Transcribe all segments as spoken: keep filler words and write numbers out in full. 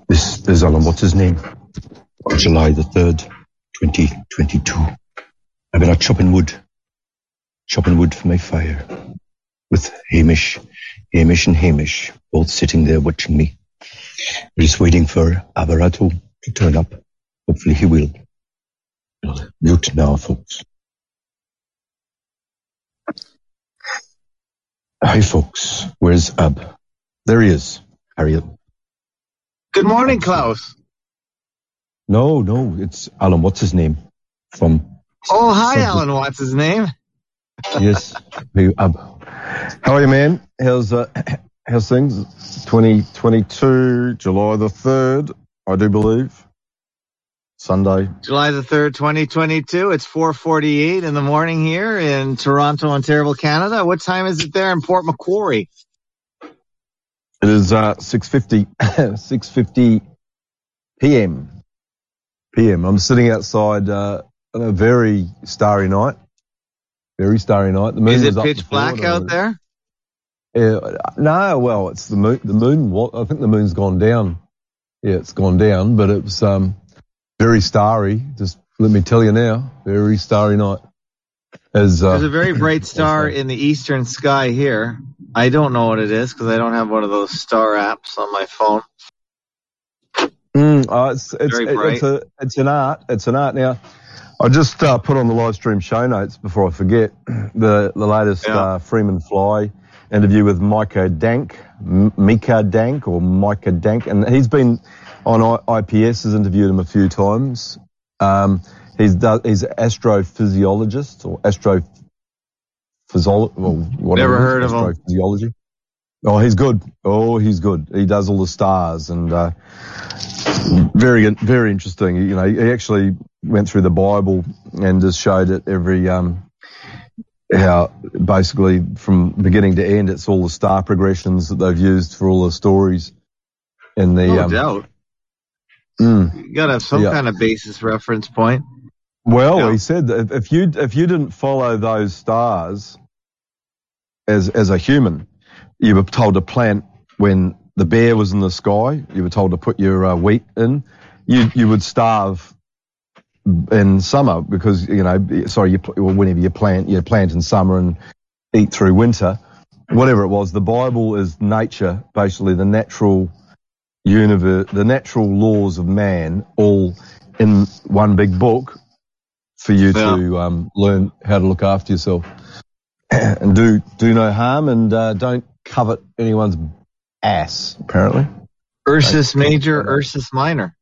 This is Alan, what's his name? July the third, twenty twenty-two. I've been out chopping wood, chopping wood for my fire, with Hamish, Hamish and Hamish, both sitting there watching me. We're just waiting for Avarato to turn up. Hopefully he will. Mute now, folks. Hi, folks. Where's Ab? There he is, Harriet. Good morning, Klaus. No, no, it's Alan. What's his name? From. Oh, hi, Subway. Alan. What's his name? Yes. Hey, Ab. How are you, man? How's uh, how's things? twenty twenty-two, July the third, I do believe. Sunday. July the third, twenty twenty-two. It's four forty-eight in the morning here in Toronto, Ontario, Canada. What time is it there in Port Macquarie? It is uh, six fifty p.m. P M. I'm sitting outside uh, on a very starry night. Very starry night. The moon is it was up pitch before, black out there? Yeah, no, well, it's the moon. The moon. What I think the moon's gone down. Yeah, it's gone down, but it's um very starry. Just let me tell you now, very starry night. As uh, There's a very bright star in the eastern sky here. I don't know what it is because I don't have one of those star apps on my phone. Mm, uh, it's it's Very it, bright. it's a it's an art. It's an art. Now, I just uh, put on the live stream show notes before I forget the the latest Yeah. uh, Freeman Fly interview with Micah Dank, M- Mika Dank or Micah Dank, and he's been on I- IPS. Has interviewed him a few times. Um, he's do, he's an astrophysiologist or astrophysiologist. Well, whatever Never it is, heard of him. Astrophysiology. Oh, he's good. Oh, he's good. He does all the stars and uh, very, very interesting. You know, he actually went through the Bible and just showed it every um, how basically from beginning to end, it's all the star progressions that they've used for all the stories. In the No um, doubt. mm, You got to have some yeah. kind of basis reference point. Well, Yeah. he said that if you if you didn't follow those stars as as a human, you were told to plant when the bear was in the sky. You were told to put your uh, wheat in. You you would starve in summer because you know. Sorry, you well, whenever you plant, you plant in summer and eat through winter. Whatever it was, the Bible is nature, basically the natural universe, the natural laws of man, all in one big book for you Yeah. to um, learn how to look after yourself and do do no harm and uh, don't covet anyone's ass, apparently. Ursus Major, Ursus Minor.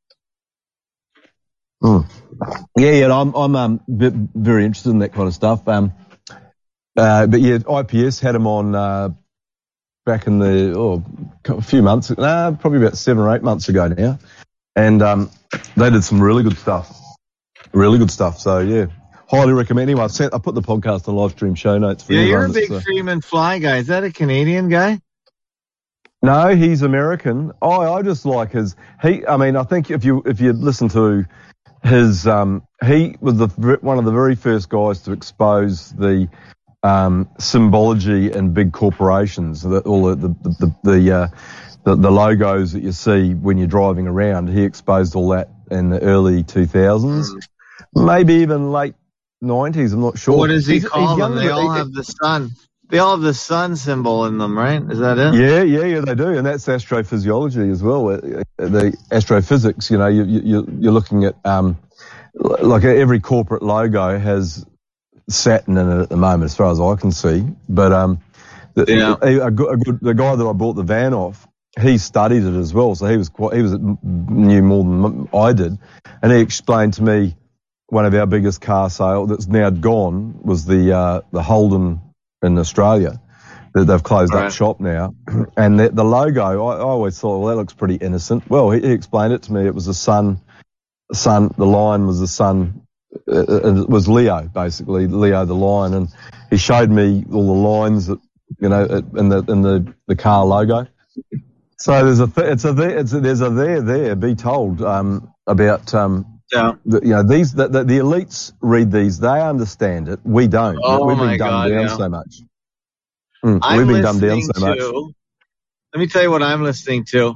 Mm. Yeah, yeah, I'm I'm um bit, very interested in that kind of stuff. Um, uh, but yeah, I P S had him on uh, back in the oh a few months, nah, probably about seven or eight months ago now, and um, they did some really good stuff, really good stuff. So yeah, highly recommend. Anyway, I sent I put the podcast on live stream show notes for Yeah, you're a everyone big that's, uh, Freeman Fly guy. Is that a Canadian guy? No, he's American. Oh, I just like his. He, I mean, I think if you if you listen to his, um, he was the one of the very first guys to expose the um, symbology in big corporations. The, all the the the the, uh, the the logos that you see when you're driving around. He exposed all that in the early two thousands, maybe even late nineties. I'm not sure. What does he He's- call he's them? younger They than- all have the sun. They all have the sun symbol in them, right? Is that it? Yeah, yeah, yeah, they do, and that's astrophysiology as well. Uh, The astrophysics, you know, you, you, you're looking at um, like every corporate logo has Saturn in it at the moment, as far as I can see. But um, the, Yeah. a, a good, a good, the guy that I bought the van off, he studied it as well, so he was quite, he was knew more than I did, and he explained to me one of our biggest car sale that's now gone was the uh, the Holden in Australia. That they've closed Right. up shop now, and the, the logo, I, I always thought, well, that looks pretty innocent. Well, he, he explained it to me. It was the sun, sun. The lion was the sun. Uh, it was Leo, basically Leo the lion, and he showed me all the lines that you know in the in the, the car logo. So there's a th- it's a there, it's a, there's a there there. Be told um, about um, Yeah. the, you know these the, the, the elites read these. They understand it. We don't. Oh, We've been my dumbed God, down yeah. so much. Mm, I'm we've been dumbed down listening so much. to. Let me tell you what I'm listening to.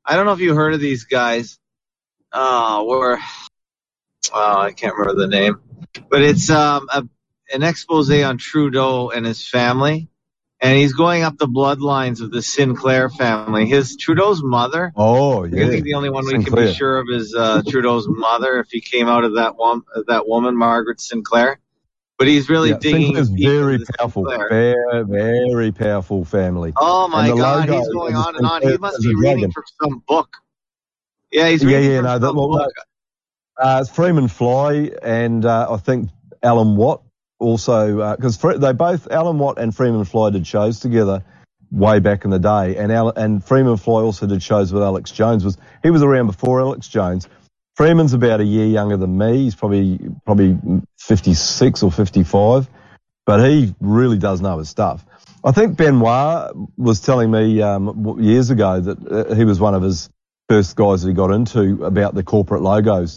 I don't know if you heard of these guys. Uh, where, oh, I can't remember the name, but it's um a, an expose on Trudeau and his family. And he's going up the bloodlines of the Sinclair family. His Trudeau's mother. Oh, yeah. I think the only one Sinclair. we can be sure of is uh, Trudeau's mother, if he came out of that one, that woman, Margaret Sinclair. But he's really yeah, digging. Sinclair's very powerful, Sinclair. very, very powerful family. Oh my God, he's going on and on. He must be reading from some book. Yeah, he's reading yeah, yeah, from no, some that, well, book. Uh, it's Freeman Fly and uh, I think Alan Watt. Also, because uh, they both, Alan Watt and Freeman Fly did shows together way back in the day, and Al, and Freeman Fly also did shows with Alex Jones. Was he was around before Alex Jones. Freeman's about a year younger than me. He's probably probably fifty-six or fifty-five, but he really does know his stuff. I think Benoit was telling me um, years ago that uh, he was one of his first guys that he got into about the corporate logos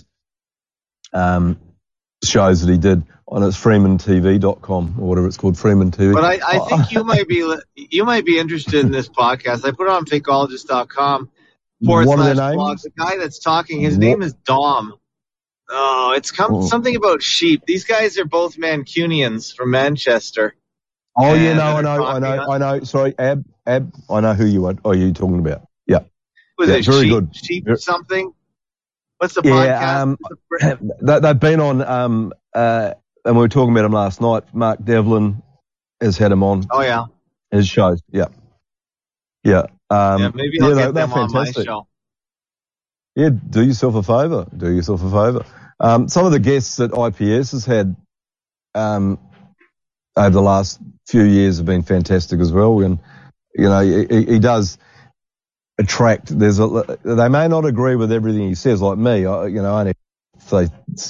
um, shows that he did. On it's freeman t v dot com or whatever it's called, Freeman T V. But I, I think you might be you might be interested in this podcast. I put it on fakeologist dot com forward slash blog. The guy that's talking, his what? name is Dom. Oh, it's come, oh. something about sheep. These guys are both Mancunians from Manchester. Oh yeah, no, I know, I know, I know. Sorry, Ab, Ab, I know who you are. Are you talking about? Yeah. Was yeah, it very sheep, good. Sheep very, something? What's the yeah, podcast? Um, they, they've been on. Um, uh, And we were talking about him last night. Mark Devlin has had him on. Oh, yeah. His shows. Yeah. Yeah. Um, yeah, maybe I'll yeah, get them on my show. Yeah, do yourself a favour. Do yourself a favour. Um, some of the guests that I P S has had um, over the last few years have been fantastic as well. And, you know, he, he does attract. There's a, they may not agree with everything he says, like me. I, you know, I only say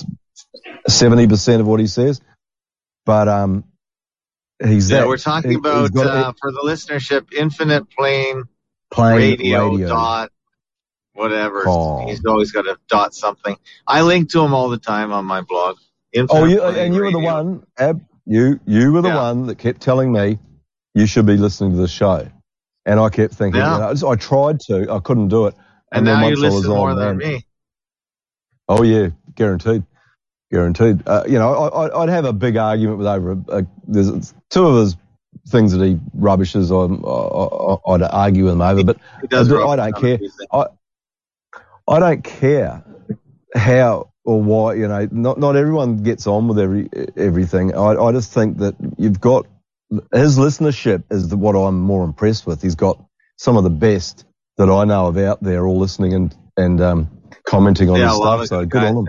seventy percent of what he says, but um, he's yeah. That, we're talking he, about got, uh, for the listenership, Infinite Plane, plane radio, radio dot whatever. Oh. He's always got to dot something. I link to him all the time on my blog. Infinite oh, you, Plane, and you radio. were the one, Ab. You you were the yeah. one that kept telling me you should be listening to the show, and I kept thinking, yeah. you know, I, just, I tried to, I couldn't do it, and, and then now once you listen I was more on, than man, me. Oh yeah, guaranteed. Guaranteed. Uh, you know, I, I'd have a big argument with over. A, a, there's two of his things that he rubbishes. I, I, I'd argue with him over, but he does I, I don't care. I, I don't care how or why. You know, not not everyone gets on with every everything. I, I just think that you've got his listenership is the, what I'm more impressed with. He's got some of the best that I know of out there, all listening and and um, commenting on yeah, his stuff. So good on him. Yeah.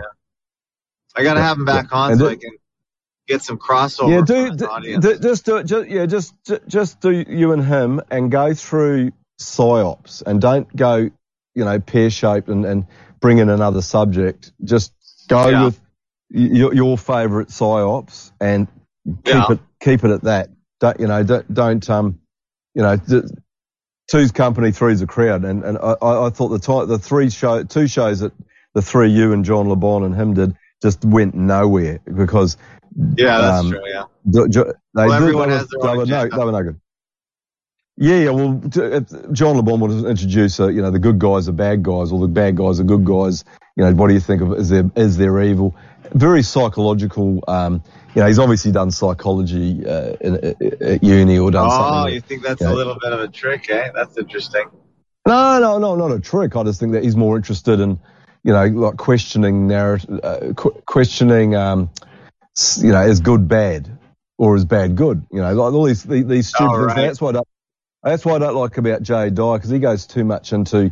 I gotta have him back yeah. on and so it, I can get some crossover. Yeah, do, do, do just do it. Just, yeah, just just do you and him and go through psyops and don't go, you know, pear shaped and, and bring in another subject. Just go yeah. with your, your favourite psyops and keep yeah. it keep it at that. Don't you know? Don't, don't um, you know, two's company, three's a crowd. And and I, I thought the ty- the three show two shows that the three you and John LeBon and him did just went nowhere because yeah, that's um, true. Yeah, do, do, they, well, everyone they, has their they, own were no, they were no good. Yeah, yeah. Well, John LeBon would introduce, uh, you know, the good guys are bad guys, or the bad guys are good guys. You know, what do you think of? Is there is there evil? Very psychological. Um, you know, he's obviously done psychology uh, in, at uni or done oh, something. Oh, you think that's you know, a little bit of a trick, eh? That's interesting. No, no, no, not a trick. I just think that he's more interested in, you know, like questioning narrative, uh, qu- questioning, um, you know, is good bad or is bad good? You know, like all these these, these stupid oh, things. right. That's what I don't, that's what I don't like about Jay Dye, because he goes too much into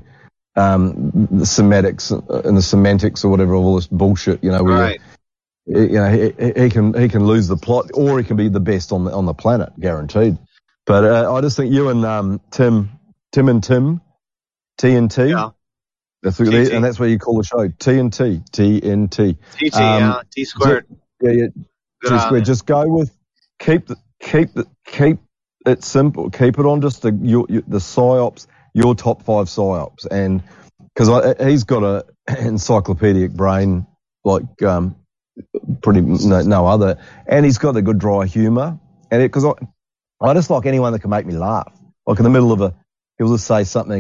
um, the semantics and the semantics or whatever, all this bullshit. You know, where right. you, you know he, he can he can lose the plot, or he can be the best on the on the planet, guaranteed. But uh, I just think you and um, Tim, Tim and Tim, T N T. Yeah. That's what they, and that's what you call the show, T N T, T N T. T T, um, yeah, T squared. Yeah, yeah, Good T squared. Just go with, keep the, keep the, keep it simple. Keep it on just the, your, your, the psyops, your top five psyops. And, cause he's got a encyclopedic brain, like, um, pretty, no, no other. And he's got the good dry humor. And it, cause I, I just like anyone that can make me laugh. Like in the middle of a, he'll just say something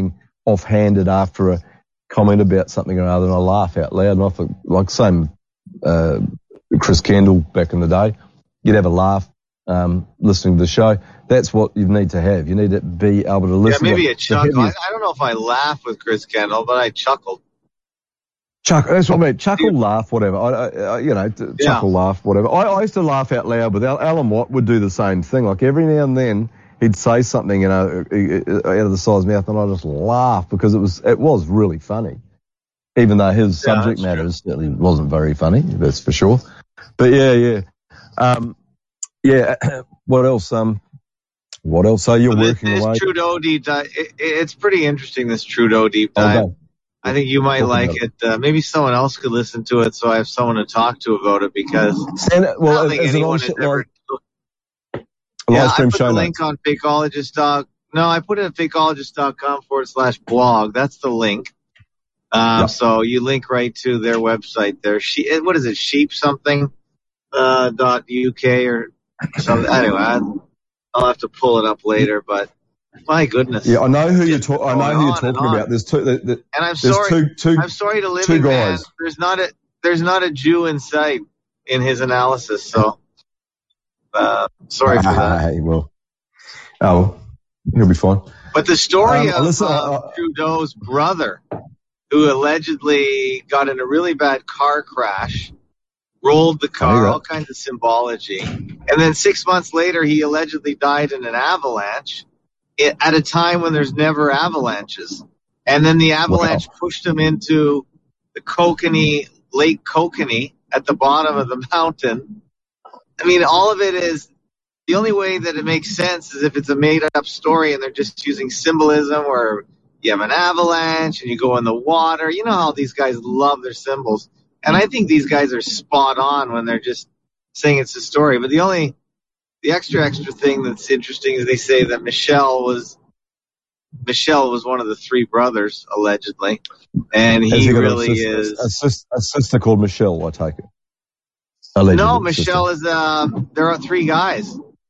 offhanded after a comment about something or other, and I laugh out loud. And I thought, like same uh, Chris Kendall back in the day, you'd have a laugh um, listening to the show. That's what you need to have. You need to be able to listen. Yeah, maybe to a chuckle. I, I don't know if I laugh with Chris Kendall, but I chuckled. Chuckle, that's what I mean. Chuckle, laugh, whatever. I, I, you know, chuckle, yeah. laugh, whatever. I, I used to laugh out loud, but Alan Watt would do the same thing. Like every now and then, he'd say something, you know, out of the side of his mouth, and I just laugh because it was it was really funny, even though his yeah, subject matter true. certainly wasn't very funny. That's for sure. But yeah, yeah, um, yeah. What else? Um, what else? So you're well, working this, away. This Trudeau deep dive. It, it's pretty interesting. This Trudeau deep dive. Okay. I think you might like it. it. Uh, maybe someone else could listen to it, so I have someone to talk to about it because and, well, I don't think is anyone it has on, ever. Like, yeah, I put the link on Fakeologist dot. No, I put it at fakeologist dot com forward slash blog. That's the link. Um, yep. So you link right to their website there. She, what is it? Sheep something uh, dot U K or something. Anyway, I, I'll have to pull it up later, but. My goodness. Yeah, I know who you're talking. I know who you're talking about. There's two. The, the, and I'm sorry. Two, two, I'm sorry to live two in guys. Man. There's not a. There's not a Jew in sight in his analysis. So, uh, sorry for that. Hey, well, oh, he'll be fine. But the story um, of listen, uh, uh, Trudeau's brother, who allegedly got in a really bad car crash, rolled the car, all kinds of symbology, and then six months later, he allegedly died in an avalanche. It, at a time when there's never avalanches. And then the avalanche wow. pushed him into the Kokanee, Lake Kokanee at the bottom of the mountain. I mean, all of it is, the only way that it makes sense is if it's a made up story and they're just using symbolism where you have an avalanche and you go in the water. You know how these guys love their symbols. And I think these guys are spot on when they're just saying it's a story. But the only, The extra, extra thing that's interesting is they say that Michelle was Michelle was one of the three brothers, allegedly. And he, he really a sister, is... A sister, a sister called Michelle, I take it. Allegedly, no, Michelle sister. is... Uh, there are three guys.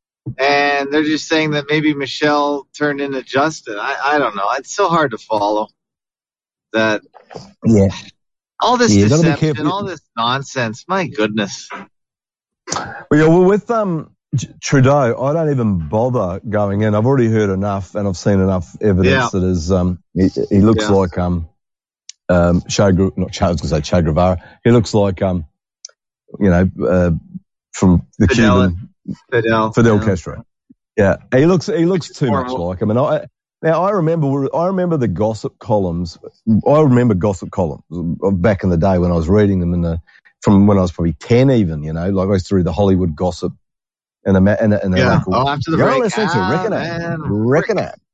And they're just saying that maybe Michelle turned into Justin. I, I don't know. It's so hard to follow. That... Yeah. All this yeah, deception, all this nonsense. My goodness. Well, yeah, well with... um. Trudeau, I don't even bother going in. I've already heard enough, and I've seen enough evidence yeah. that is. Um, he, he looks yeah. like um, um, Che, not Che, I was going to say Che Guevara. He looks like um, you know, uh, from the Fidel, Cuban Fidel, Fidel yeah. Castro. Yeah, he looks he looks too much like him. And I now I remember I remember the gossip columns. I remember gossip columns back in the day when I was reading them in the from when I was probably ten, even. You know, like I was through the Hollywood gossip. And the and the, and the yeah. local, oh, after the you're break. listening to Rick and Ab. Rick and Ab.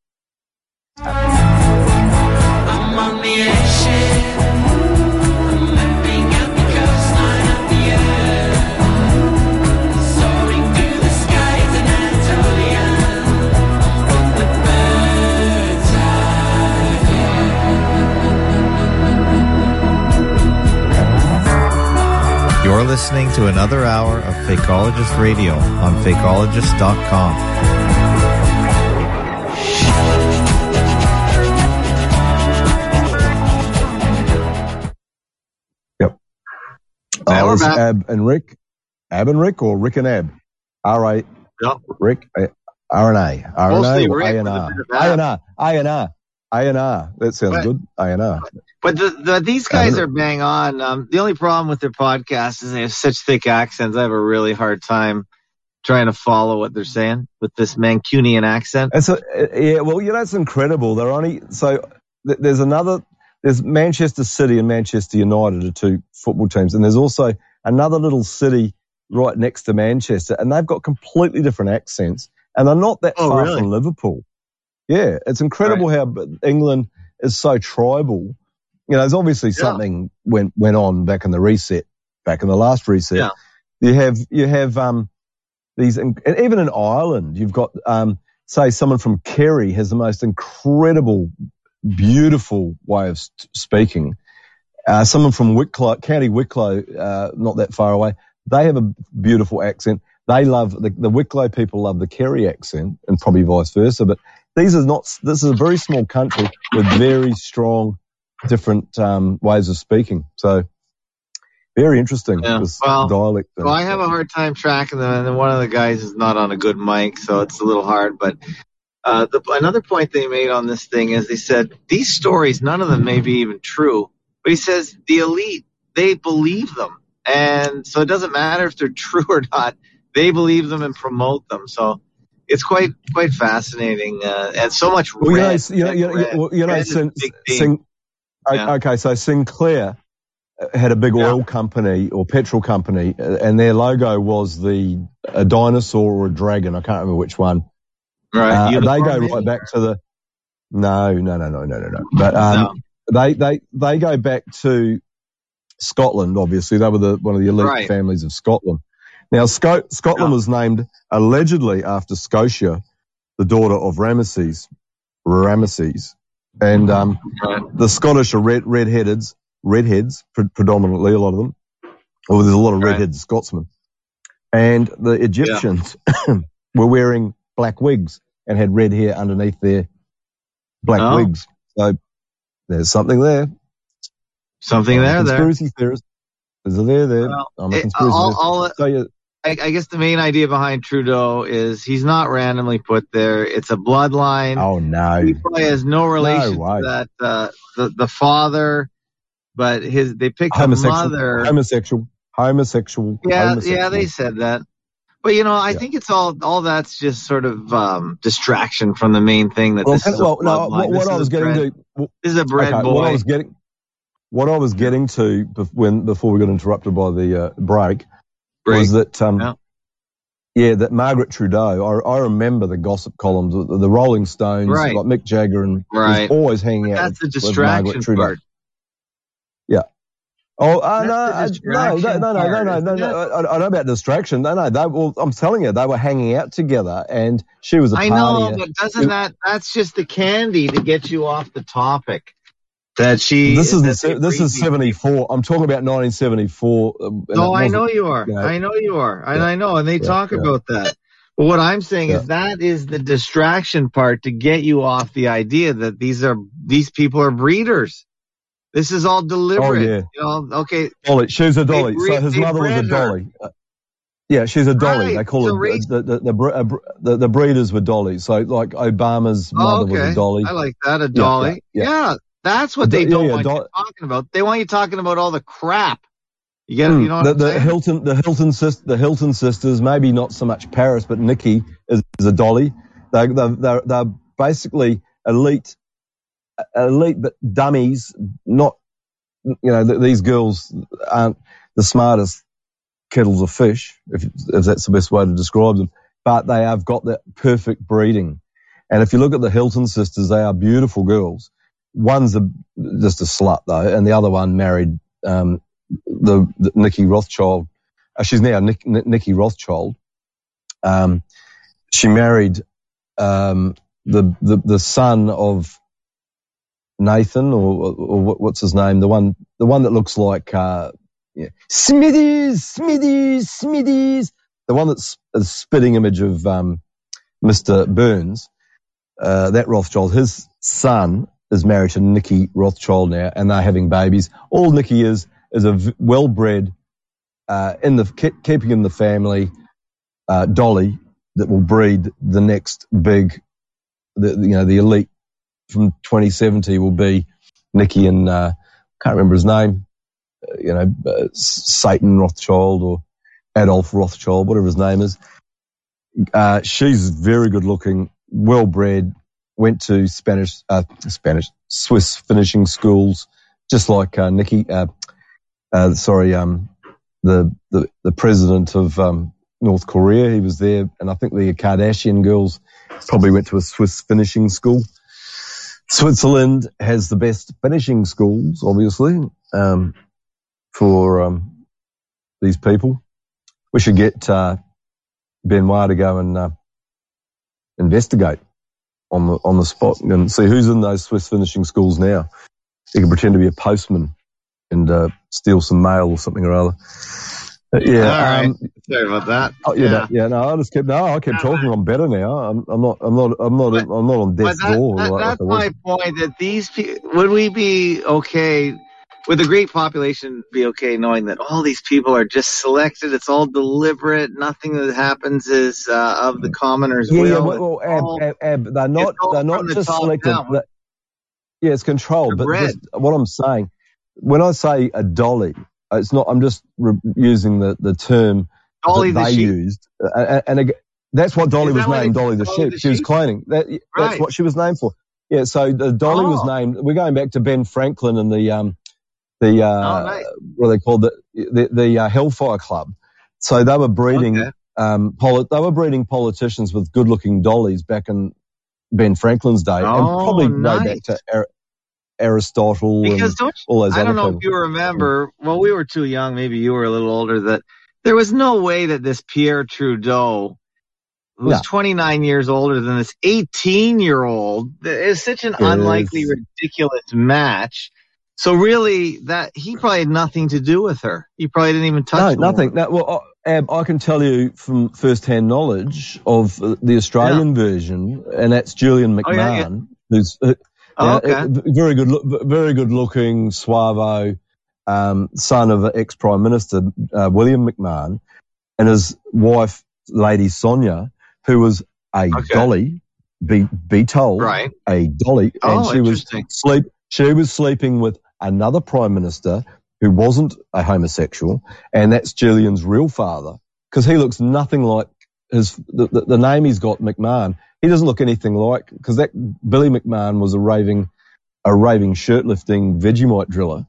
I'm on the action. I'm mapping out the coastline of the earth, soaring through the skies in Anatolia. The birds are. You're listening to another hour of Fakeologist Radio on fakeologist dot com. Yep. Oh, it's Ab and Rick. Ab and Rick or Rick and Ab? R A. Yep. Rick. R and A. R and A or A and R? A and R. A and R. A and R. That sounds but, good. A and R. But the, the, these guys are bang on. Um, the only problem with their podcast is they have such thick accents. I have a really hard time trying to follow what they're saying with this Mancunian accent. It's a, yeah, well, you know, it's incredible. They're only so th- there's another. There's Manchester City and Manchester United are two football teams, and there's also another little city right next to Manchester, and they've got completely different accents, and they're not that oh, far really? from Liverpool. Yeah, it's incredible right. how England is so tribal. You know, there's obviously yeah. something went went on back in the reset, back in the last reset. Yeah. You have you have um these, and even in Ireland, you've got um say someone from Kerry has the most incredible, beautiful way of speaking. Uh, someone from Wicklow, County Wicklow, uh, not that far away, they have a beautiful accent. They love the, the Wicklow people love the Kerry accent, and probably vice versa. But these are not. This is a very small country with very strong, different um, ways of speaking. So very interesting. Yeah. This Well, dialect. thing. Well, I have a hard time tracking them, and then one of the guys is not on a good mic, so it's a little hard. But uh, the, another point they made on this thing is they said these stories, none of them may be even true, but he says the elite, they believe them, and so it doesn't matter if they're true or not. They believe them and promote them. So it's quite quite fascinating, uh, and so much Well, red. you know, you know, you know, red. you know, you know Red is a Sin, big theme. Sin, Yeah. okay, so Sinclair had a big Yeah. oil company or petrol company, uh, and their logo was the a dinosaur or a dragon. I can't remember which one. Right. Uh, they Unicorn, go maybe? right back to the no, no, no, no, no, no, no. But um, No. they they they go back to Scotland. Obviously, they were the one of the elite Right. families of Scotland. Now, Sco- Scotland Yeah. was named allegedly after Scotia, the daughter of Ramesses, Ramesses, and um, Right. the Scottish are red redheaded, redheads pre- predominantly. A lot of them. Well, there's a lot of Right. redheaded Scotsmen, and the Egyptians were wearing black wigs and had red hair underneath their black Oh. wigs. So there's something there. Something I'm a there, there. conspiracy theorist. There's a there there. Well, I'm a it- conspiracy all- theorist. all- So yeah, I, I guess the main idea behind Trudeau is he's not randomly put there. It's a bloodline. oh no, He probably has no relation way. to that uh, the the father, but his they picked a homosexual, mother. homosexual, homosexual. Yeah, homosexual. yeah, they said that. But you know, I Yeah. think it's all all that's just sort of um, distraction from the main thing that Well, this is a well no, bloodline. what, This what I is was a getting bread, to, this is a bread okay, boy. what I was getting, what I was getting to bef- when before we got interrupted by the uh, break, Break. was that um, Yeah. yeah, that Margaret Trudeau. I, I remember the gossip columns, the, the Rolling Stones, Right. like Mick Jagger, and Right. was always hanging out That's the with, with distraction Margaret Trudeau. part. Oh, uh, That's no, the uh, no, distraction no, no, no, part, no, no, isn't no, it? I, I know about distraction. No, no, they, well, I'm telling you, they were hanging out together, and she was a I partier. know, but doesn't that that's just the candy to get you off the topic? That she This that is they this breed is these seventy-four. I'm talking about nineteen seventy-four. um, and No, it I wasn't, know you are. you know, I know you are. And Yeah. I know. And they Yeah, talk yeah. about that. But what I'm saying Yeah. is that is the distraction part to get you off the idea that these are, these people are breeders. This is all deliberate. Oh, yeah. You know, okay. Dolly. She's a dolly. breed- So his they mother was a bred her. dolly. Uh, Yeah, she's a dolly. Right. They call It's a it race- the the, the, bre- uh, bre- the the breeders were dollies. So like Obama's Oh, mother was okay. a dolly. I like that. A dolly. yeah, Yeah. yeah. That's what A do- they yeah, don't yeah, want doll- you talking about. They want you talking about all the crap. You get it? Mm, You know what the, I'm the saying? Hilton, the Hilton, sis, the Hilton sisters, maybe not so much Paris, but Nikki is, is a dolly. They, they, they're, they're basically elite, elite, but dummies. Not, you know, th- these girls aren't the smartest kettles of fish, if, if that's the best way to describe them. But they have got the perfect breeding. And if you look at the Hilton sisters, they are beautiful girls. One's a, just a slut though, and the other one married um, the, the Nikki Rothschild. Uh, she's now Nick, Nick, Nikki Rothschild. Um, she married um, the, the the son of Nathan, or, or what, what's his name? The one the one that looks like uh, yeah. Smithies, Smithies, Smithies. The one that's a spitting image of um, Mister Burns. Uh, that Rothschild, his son is married to Nikki Rothschild now, and they're having babies. All Nikki is is a v- well-bred, uh, in the keep, keeping in the family, uh, dolly that will breed the next big, the, you know, the elite from twenty seventy will be Nikki and uh, can't remember his name, uh, you know, uh, Satan Rothschild or Adolf Rothschild, whatever his name is. Uh, she's very good looking, well bred, went to Spanish, uh, Spanish, Swiss finishing schools, just like, uh, Nikki, uh, uh, sorry, um, the, the, the president of, um, North Korea. He was there, and I think the Kardashian girls probably went to a Swiss finishing school. Switzerland has the best finishing schools, obviously, um, for, um, these people. We should get, uh, Benoit to go and, uh, investigate on the, on the spot and see who's in those Swiss finishing schools now. He can pretend to be a postman and, uh, steal some mail or something or other. Yeah. All right. Um, Sorry about that. oh, yeah, Yeah. no, yeah. No, I just kept. No, I kept talking. I'm better now. I'm, I'm not. I'm not. I'm not. But- I'm not on But death's that, door. that, like, that's like I was. my point. That these people, would we be okay with a great population? Be okay knowing that all these people are just selected. It's all deliberate. Nothing that happens is uh, of the commoner's Yeah, yeah. will. Well, well It's Ab, all, Ab, Ab, they're not. it's all They're from not the just top selected. down. That- yeah, it's controlled. They're But bred. just what I'm saying, when I say a dolly, it's not. I'm just re- using the the term Dolly that the they sheep. used, uh, and, and ag- that's what Dolly Is was that what named. it's Dolly the Dolly sheep. the She was sheep? cloning. That, that's Right. what she was named for. Yeah. So the Dolly was Oh. named. We're going back to Ben Franklin and the um the uh Oh, nice. what are they called, the the, the uh, Hellfire Club. So they were breeding Okay. um poli- they were breeding politicians with good looking dollies back in Ben Franklin's day, and Oh, probably nice. way back to Ar- Aristotle Because and don't all you, those I other don't know people. if you remember, well, we were too young, maybe you were a little older, that there was no way that this Pierre Trudeau, who's No. twenty-nine years older than this eighteen-year-old, is such an Yes. unlikely, ridiculous match. So really, that he probably had nothing to do with her. He probably didn't even touch No, her. nothing. No, well, I, Ab, I can tell you from first-hand knowledge of uh, the Australian version, and that's Julian McMahon, Oh, yeah, yeah. who's uh, Oh, yeah, okay. uh, very good, loo- very good-looking Suavo, um, son of ex Prime Minister uh, William McMahon, and his wife, Lady Sonia, who was a Okay. dolly. Be be told, Right. a dolly, and Oh, she was interesting. sleep. She was sleeping with another Prime Minister who wasn't a homosexual, and that's Julian's real father, because he looks nothing like his the, the, the name he's got, McMahon. He doesn't look anything like, because that Billy McMahon was a raving a raving shirt lifting Vegemite driller,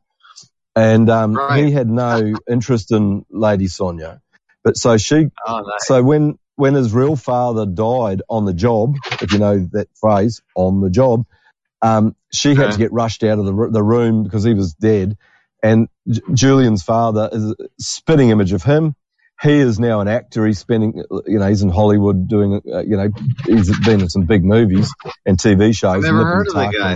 and um, Right. he had no interest in Lady Sonia. But so she, Oh, nice. so when when his real father died on the job, if you know that phrase, on the job, um, she had Okay. to get rushed out of the the room because he was dead. And J- Julian's father is a spitting image of him. He is now an actor. He's spending, you know, he's in Hollywood doing, uh, you know, he's been in some big movies and T V shows. I've never Nip heard and of the Tuck guy. and-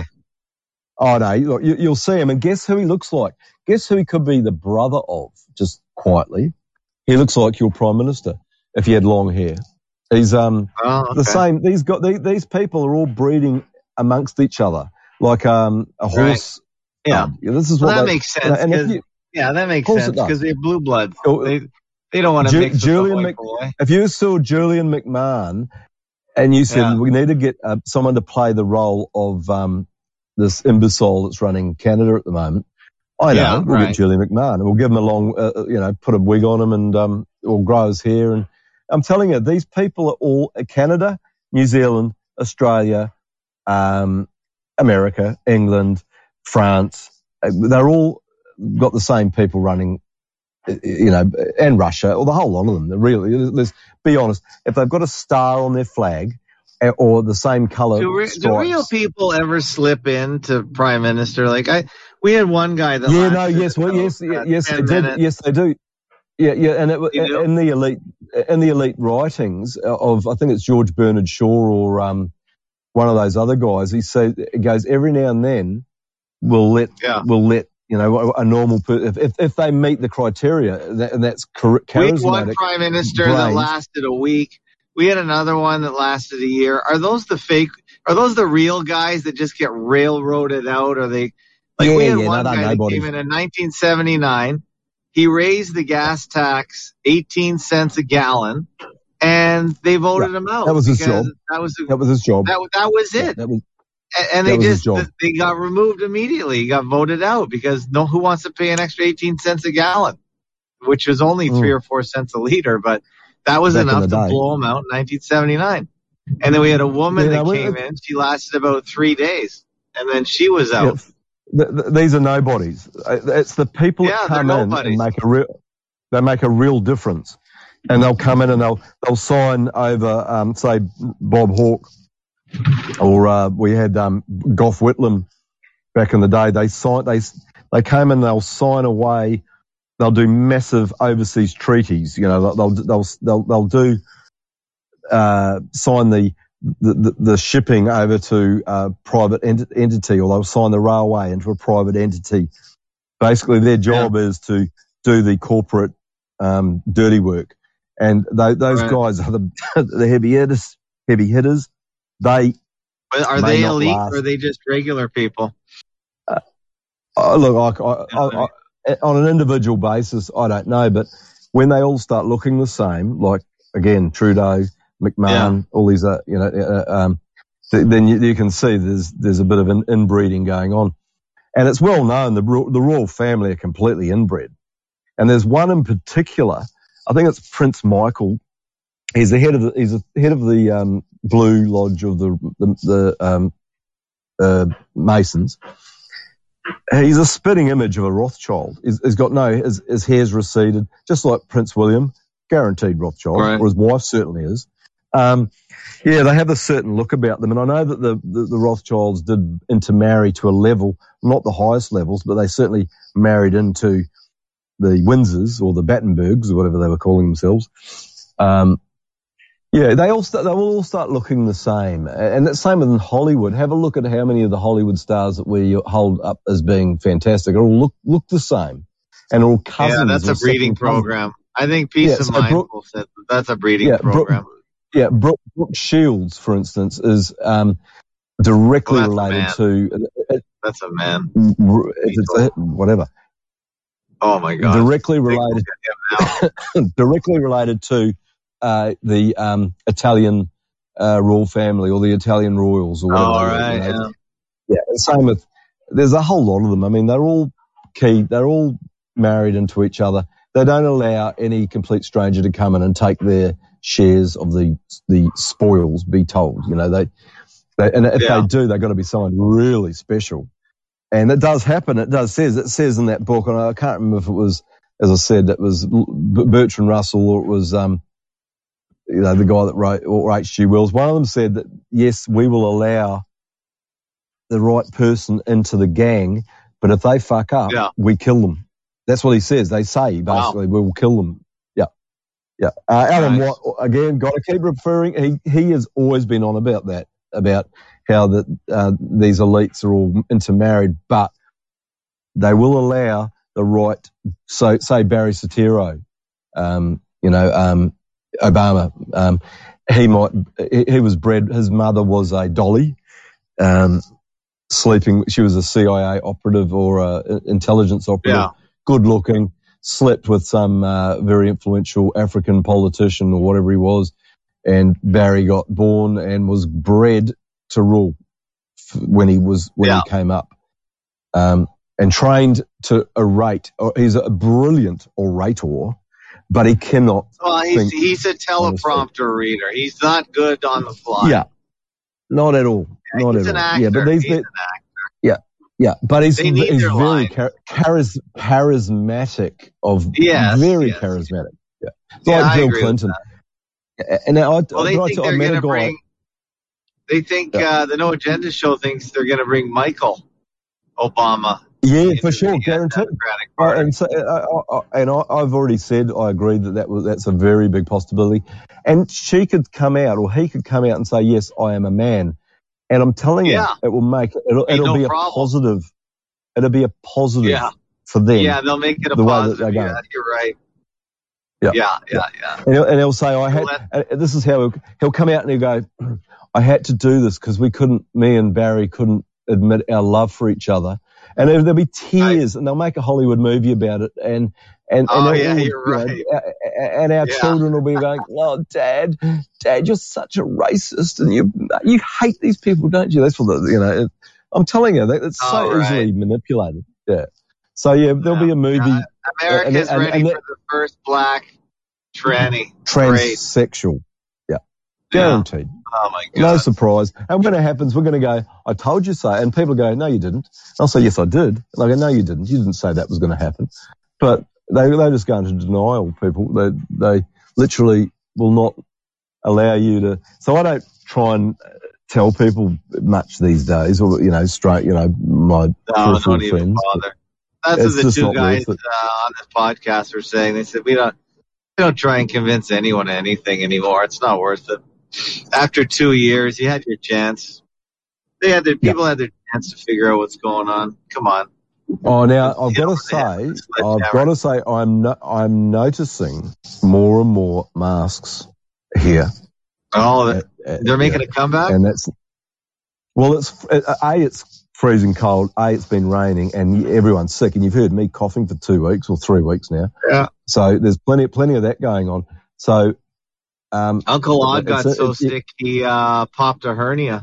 Oh no, look, you, you'll see him, and guess who he looks like? Guess who he could be the brother of? Just quietly, he looks like your Prime Minister if he had long hair. He's um Oh, okay. the same. These got these, these people are all breeding amongst each other like um a Right. horse. Yeah. stud. This is Well, what that they, makes you know, sense. and if 'cause- you, yeah, that makes Of course sense it does. because they're blue bloods. Oh, They they don't want to Ju- mix Julian with the Mc- white boy. if you saw Julian McMahon and you said, Yeah. we need to get uh, someone to play the role of um, this imbecile that's running Canada at the moment, I know, Yeah, we'll right. get Julian McMahon. We'll give him a long, uh, you know, put a wig on him and um, we'll grow his hair. And I'm telling you, these people are all uh, Canada, New Zealand, Australia, um, America, England, France. Uh, They're all got the same people running, uh, you know, and Russia, or the whole lot of them. They're really, let's be honest, if they've got a star on their flag uh, or the same colour Do, re- do stripes. real people ever slip into prime minister? Like I, we had one guy that. Yeah, no, lasted yes, well, about, yes, uh, yes, they ten did. minutes. Yes, they do. Yeah, yeah, and it, You do? in the elite, in the elite writings of, I think it's George Bernard Shaw or um, one of those other guys. He says it goes every now and then. We'll let, Yeah. we'll let you know a normal person if, if if they meet the criteria, that, and that's char- We had one charismatic. prime minister that brains. lasted a week. We had another one that lasted a year. Are those the fake? Are those the real guys that just get railroaded out? Are they? Like Yeah, we had yeah, no, one they're guy that nobodies. came in in nineteen seventy-nine. He raised the gas tax eighteen cents a gallon, and they voted him out. that was his because job. That was That was his job. that, that was Yeah, it. that was And, and that they was his just job. they got removed immediately. He got voted out because no, who wants to pay an extra eighteen cents a gallon, which was only Mm. three or four cents a liter, but that was Back in enough the to day. blow him out in nineteen seventy-nine. And then we had a woman Yeah, that no, we- came in. She lasted about three days, and then she was Yeah, out. f- th- th- these are nobodies. Uh, It's the people Yeah, that they're come in and nobodies. make a real, they make a real difference. And they'll come in and they'll they'll sign over, um, say Bob Hawke, or uh, we had um, Gough Whitlam back in the day. They sign they they came in. They'll sign away. They'll do massive overseas treaties. You know, they'll they'll they'll they'll, they'll do uh, sign the. The, the, the shipping over to a private ent- entity, or they'll sign the railway into a private entity. Basically, their job is to do the corporate um, dirty work. And they, those Right. guys are the, the heavy hitters, heavy hitters. They, But are may they not elite last. or are they just regular people? Oh, look, I, I, I, I, on an individual basis, I don't know, but when they all start looking the same, like again Trudeau, McMahon, all these, uh, you know, uh, um, th- then you, you can see there's there's a bit of an inbreeding going on, and it's well known the ro- the royal family are completely inbred, and there's one in particular, I think it's Prince Michael. He's the head of the he's the head of the um, Blue Lodge of the the, the um, uh, Masons. He's a spitting image of a Rothschild. He's, he's got no, his, his hair's receded, just like Prince William, guaranteed Rothschild, Right. or his wife certainly is. Um, yeah, they have a certain look about them, and I know that the, the, the Rothschilds did intermarry to a level, not the highest levels, but they certainly married into the Windsors or the Battenbergs or whatever they were calling themselves. Um, Yeah, they all start, they will all start looking the same. And that's same in Hollywood. Have a look at how many of the Hollywood stars that we hold up as being fantastic all look look the same. And all cousins. Yeah, that's or a breeding second cousins. program. I think Peace Yeah, of so Mind Brooke- will say that that's a breeding Yeah, Brooke- program. Yeah, Brooke, Brooke Shields, for instance, is um, directly Well, that's a related man. to it, That's a man. it, it's a, whatever. Oh my God. Directly I think related we'll get him now. directly related to uh, the um, Italian uh, royal family or the Italian royals or whatever. Oh, they were, right, you know. yeah. Yeah, and same with, there's a whole lot of them. I mean, they're all key, they're all married into each other. They don't allow any complete stranger to come in and take their shares of the the spoils, be told. You know, they, they and if Yeah. they do, they've got to be someone really special. And it does happen, it does says, it says in that book, and I can't remember if it was, as I said, it was Bertrand Russell or it was, um, you know, the guy that wrote, or H G Wells. One of them said that, yes, we will allow the right person into the gang, but if they fuck up, Yeah. we kill them. That's what he says. They say, basically, we will kill them. Yeah. Yeah. Uh, Alan Nice. White, again, got to keep referring. He, he has always been on about that, about how that, uh, these elites are all intermarried, but they will allow the right, so say Barry Soetoro, um, you know, um, Obama, um, he might, he, he was bred, his mother was a dolly, um, sleeping, she was a C I A operative or a intelligence operative, Yeah. good looking, slept with some, uh, very influential African politician or whatever he was, and Barry got born and was bred to rule f- when he was, when Yeah. he came up. Um, and trained to orate. He's a brilliant orator, but he cannot. Well, he's, think he's a teleprompter reader. He's not good on the fly. Yeah, not at all. Not he's at an all. actor. Yeah, but these, he's they- an actor. yeah, yeah, but he's They need he's their very line. char- charis- charismatic. Of Yes, very yes. charismatic. Yeah, Yeah, like I Bill agree with Clinton. And now I, Well, they I, think I they're met going a to guy. bring. They think Yeah. uh, the No Agenda show thinks they're going to bring Michael Obama. Yeah, into for sure, the, uh, guaranteed. Democratic Uh, Party. and so, uh, I, I, and I, I've already said I agree that, that was, that's a very big possibility. And she could come out, or he could come out and say, "Yes, I am a man." And I'm telling Yeah. you, it will make it'll, Be it'll no be a problem. positive. It'll be a positive Yeah. for them. Yeah, they'll make it a the way that positive. they're going. Yeah, you're right. Yeah. Yeah, yeah, yeah. And he'll, and he'll say, "I had." Let- And this is how he'll, he'll come out and he'll go, "I had to do this because we couldn't. Me and Barry couldn't admit our love for each other." And there'll be tears, and they'll make a Hollywood movie about it. And and, Oh, and yeah, all, you're you know, right. a- a- and our Yeah. children will be going, "Oh, Dad, Dad, you're such a racist, and you you hate these people, don't you?" That's what the, you know. It, I'm telling you, that it's so Oh, right. easily manipulated. Yeah. So yeah, there'll be a movie. Yeah. America's and- and- ready and for the first black tranny. Great. Transsexual. Yeah. Yeah. Guaranteed. Oh my God. No surprise. And when it happens, we're going to go, "I told you so." And people go, "No, you didn't." I'll say, "Yes, I did." And I go, "No, you didn't. You didn't say that was going to happen." But they, they just go into denial, people. They, they literally will not allow you to. So I don't try and tell people much these days, or, you know, straight, you know, my No, personal don't even friends. bother. That's It's what the just two not guys worth it. uh, on this podcast were saying. They said we don't we don't try and convince anyone of anything anymore. It's not worth it. After two years, you had your chance. They had their people had their chance to figure out what's going on. Come on, Oh, now I've You got know, to say, I've sledgehammer. got to say, I'm no, I'm noticing more and more masks here. Oh, Uh, uh, they're making yeah. a comeback? And that's well, it's uh, a it's freezing cold. A it's been raining, and everyone's sick. And you've heard me coughing for two weeks or three weeks now. Yeah. So there's plenty plenty of that going on. So um, Uncle Odd it's- got it- so it- sick he uh, popped a hernia.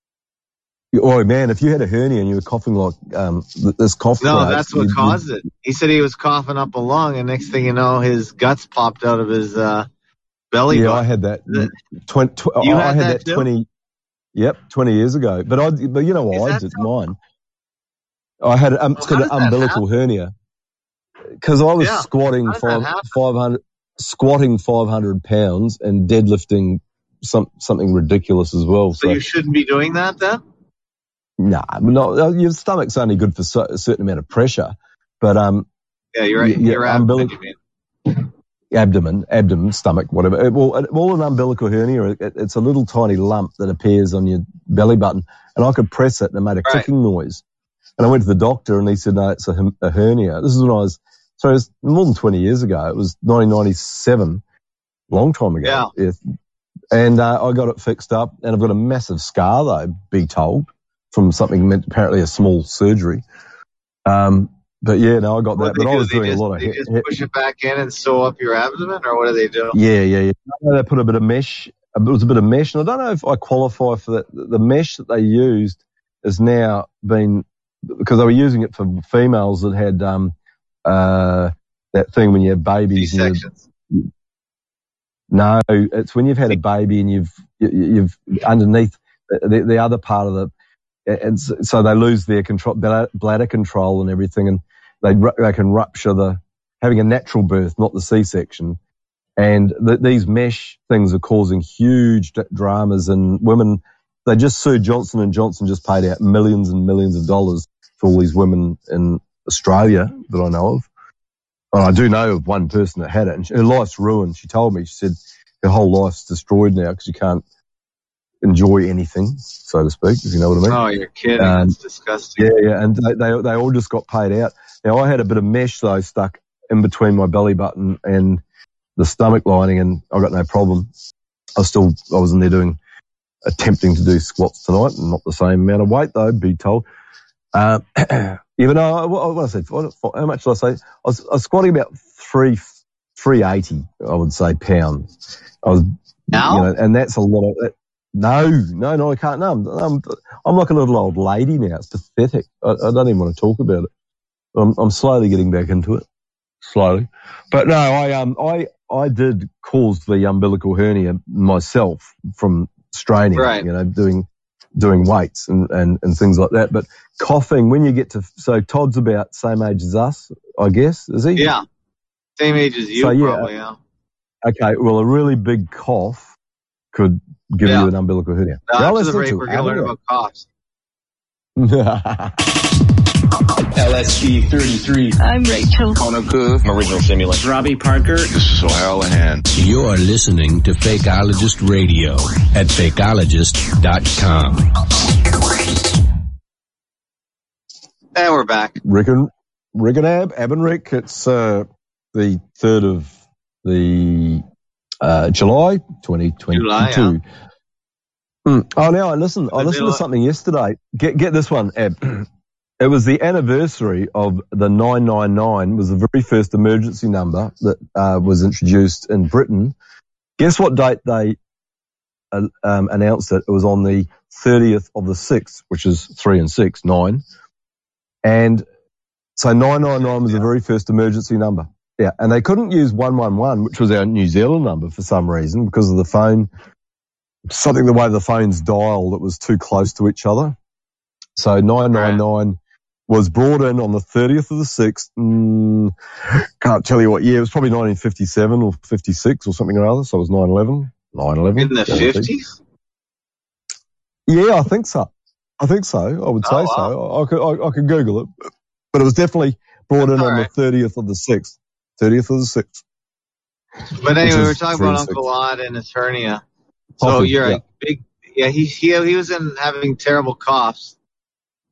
Oh man, if you had a hernia and you were coughing like um, th- this cough, No, break, that's what you'd- caused it. He said he was coughing up a lung, and next thing you know, his guts popped out of his uh, belly Yeah, button. I had that. The- Twenty, tw- You I had had that that too? twenty. Yep, twenty years ago. But I, but you know Is why I that did so? mine. I had um, it's Well, got how an does that umbilical hernia because I was Yeah. squatting How does that five happen? five hundred squatting five hundred pounds and deadlifting some something ridiculous as well. So So, you shouldn't be doing that then? nah, no, your stomach's only good for so- a certain amount of pressure, but um, Yeah, you're right. y- your You're abdomen, umbilic- you mean. abdomen, abdomen, stomach, whatever. It, well, it, well, an umbilical hernia, it, it's a little tiny lump that appears on your belly button, and I could press it and it made a Right. clicking noise. And I went to the doctor and he said, no, it's a, hem- a hernia. This is when I was, so it was more than twenty years ago. It was nineteen ninety-seven, a long time ago. Yeah. Yeah. And uh, I got it fixed up, and I've got a massive scar, though, be told, from something meant apparently a small surgery. Um, but yeah, no, I got What that. do But they I do? was They doing just, a lot of they he- just he- push it back in and sew up your abdomen, or what do they do? Yeah, yeah, yeah. They put a bit of mesh. It was a bit of mesh, and I don't know if I qualify for that. The mesh that they used has now been, because they were using it for females that had um uh that thing when you have babies. and you- C-sections. No, it's when you've had a baby and you've you- you've underneath the, the other part of the, and so so they lose their control, bladder control and everything, and they ru- they can rupture the having a natural birth, not the C-section. And the, these mesh things are causing huge d- dramas, and women, they just sued Johnson and Johnson, just paid out millions and millions of dollars for all these women in Australia that I know of. And I do know of one person that had it, and she, her life's ruined. She told me, she said her whole life's destroyed now because you can't enjoy anything, so to speak, if you know what I mean. Oh, you're kidding. Um, That's disgusting. Yeah, yeah, and they, they they all just got paid out. Now I had a bit of mesh though stuck in between my belly button and the stomach lining, and I got no problem. I was still I was in there doing attempting to do squats tonight, and not the same amount of weight though, be told. Uh, even though I, what, what I said, what, how much did I say? I was, I was squatting about three three eighty, I would say, pounds. I was, Now? you know, and that's a lot of. That, no, no, no, I can't. No, I'm, I'm, I'm like a little old lady now. It's pathetic. I, I don't even want to talk about it. I'm, I'm slowly getting back into it, slowly. But no, I um, I, I did cause the umbilical hernia myself from straining, Right. you know, doing, doing weights and, and, and things like that. But coughing, when you get to, so Todd's about same age as us, I guess, is he? Yeah. Same age as you, So, yeah. probably, yeah. Okay, well, a really big cough could give Yeah. you an umbilical hernia. Now, Now, after let's the break, listen we're to going to learn it. about coughs. L S P thirty-three. I'm Rachel. Conoco. Original Simulation. Robbie Parker. This is O'Hallahan. You're listening to Fakeologist Radio at fakeologist dot com. And we're back. Rick and, Rick and Ab, Ab and Rick, it's uh, the third of the uh, July twenty twenty-two. July, yeah. Mm. Oh, now I listen. I The listened to middle- something yesterday. Get get this one, Ab. It was the anniversary of the nine nine nine. Was the very first emergency number that uh, was introduced in Britain. Guess what date they uh, um, announced it? It was on the thirtieth of the sixth, which is three and six, nine. And so nine nine nine was the very first emergency number. Yeah, and they couldn't use one one one, which was our New Zealand number for some reason, because of the phone, something the way the phones dialed, it was too close to each other. So nine nine nine was brought in on the thirtieth of the sixth. Mm, can't tell you what year. It was probably nineteen fifty-seven or fifty-six or something or other. So it was nine eleven. nine eleven. In the fifties? Yeah, I think so. I think so. I would say Oh, wow. so. I, I could I, I could Google it, but it was definitely brought in All on right. the thirtieth of the sixth. thirtieth of the sixth. But anyway, Which we is were talking three about and Uncle six. Odd and his hernia. So Coffee, you're yeah. a big, yeah, he, he, he was in having terrible coughs.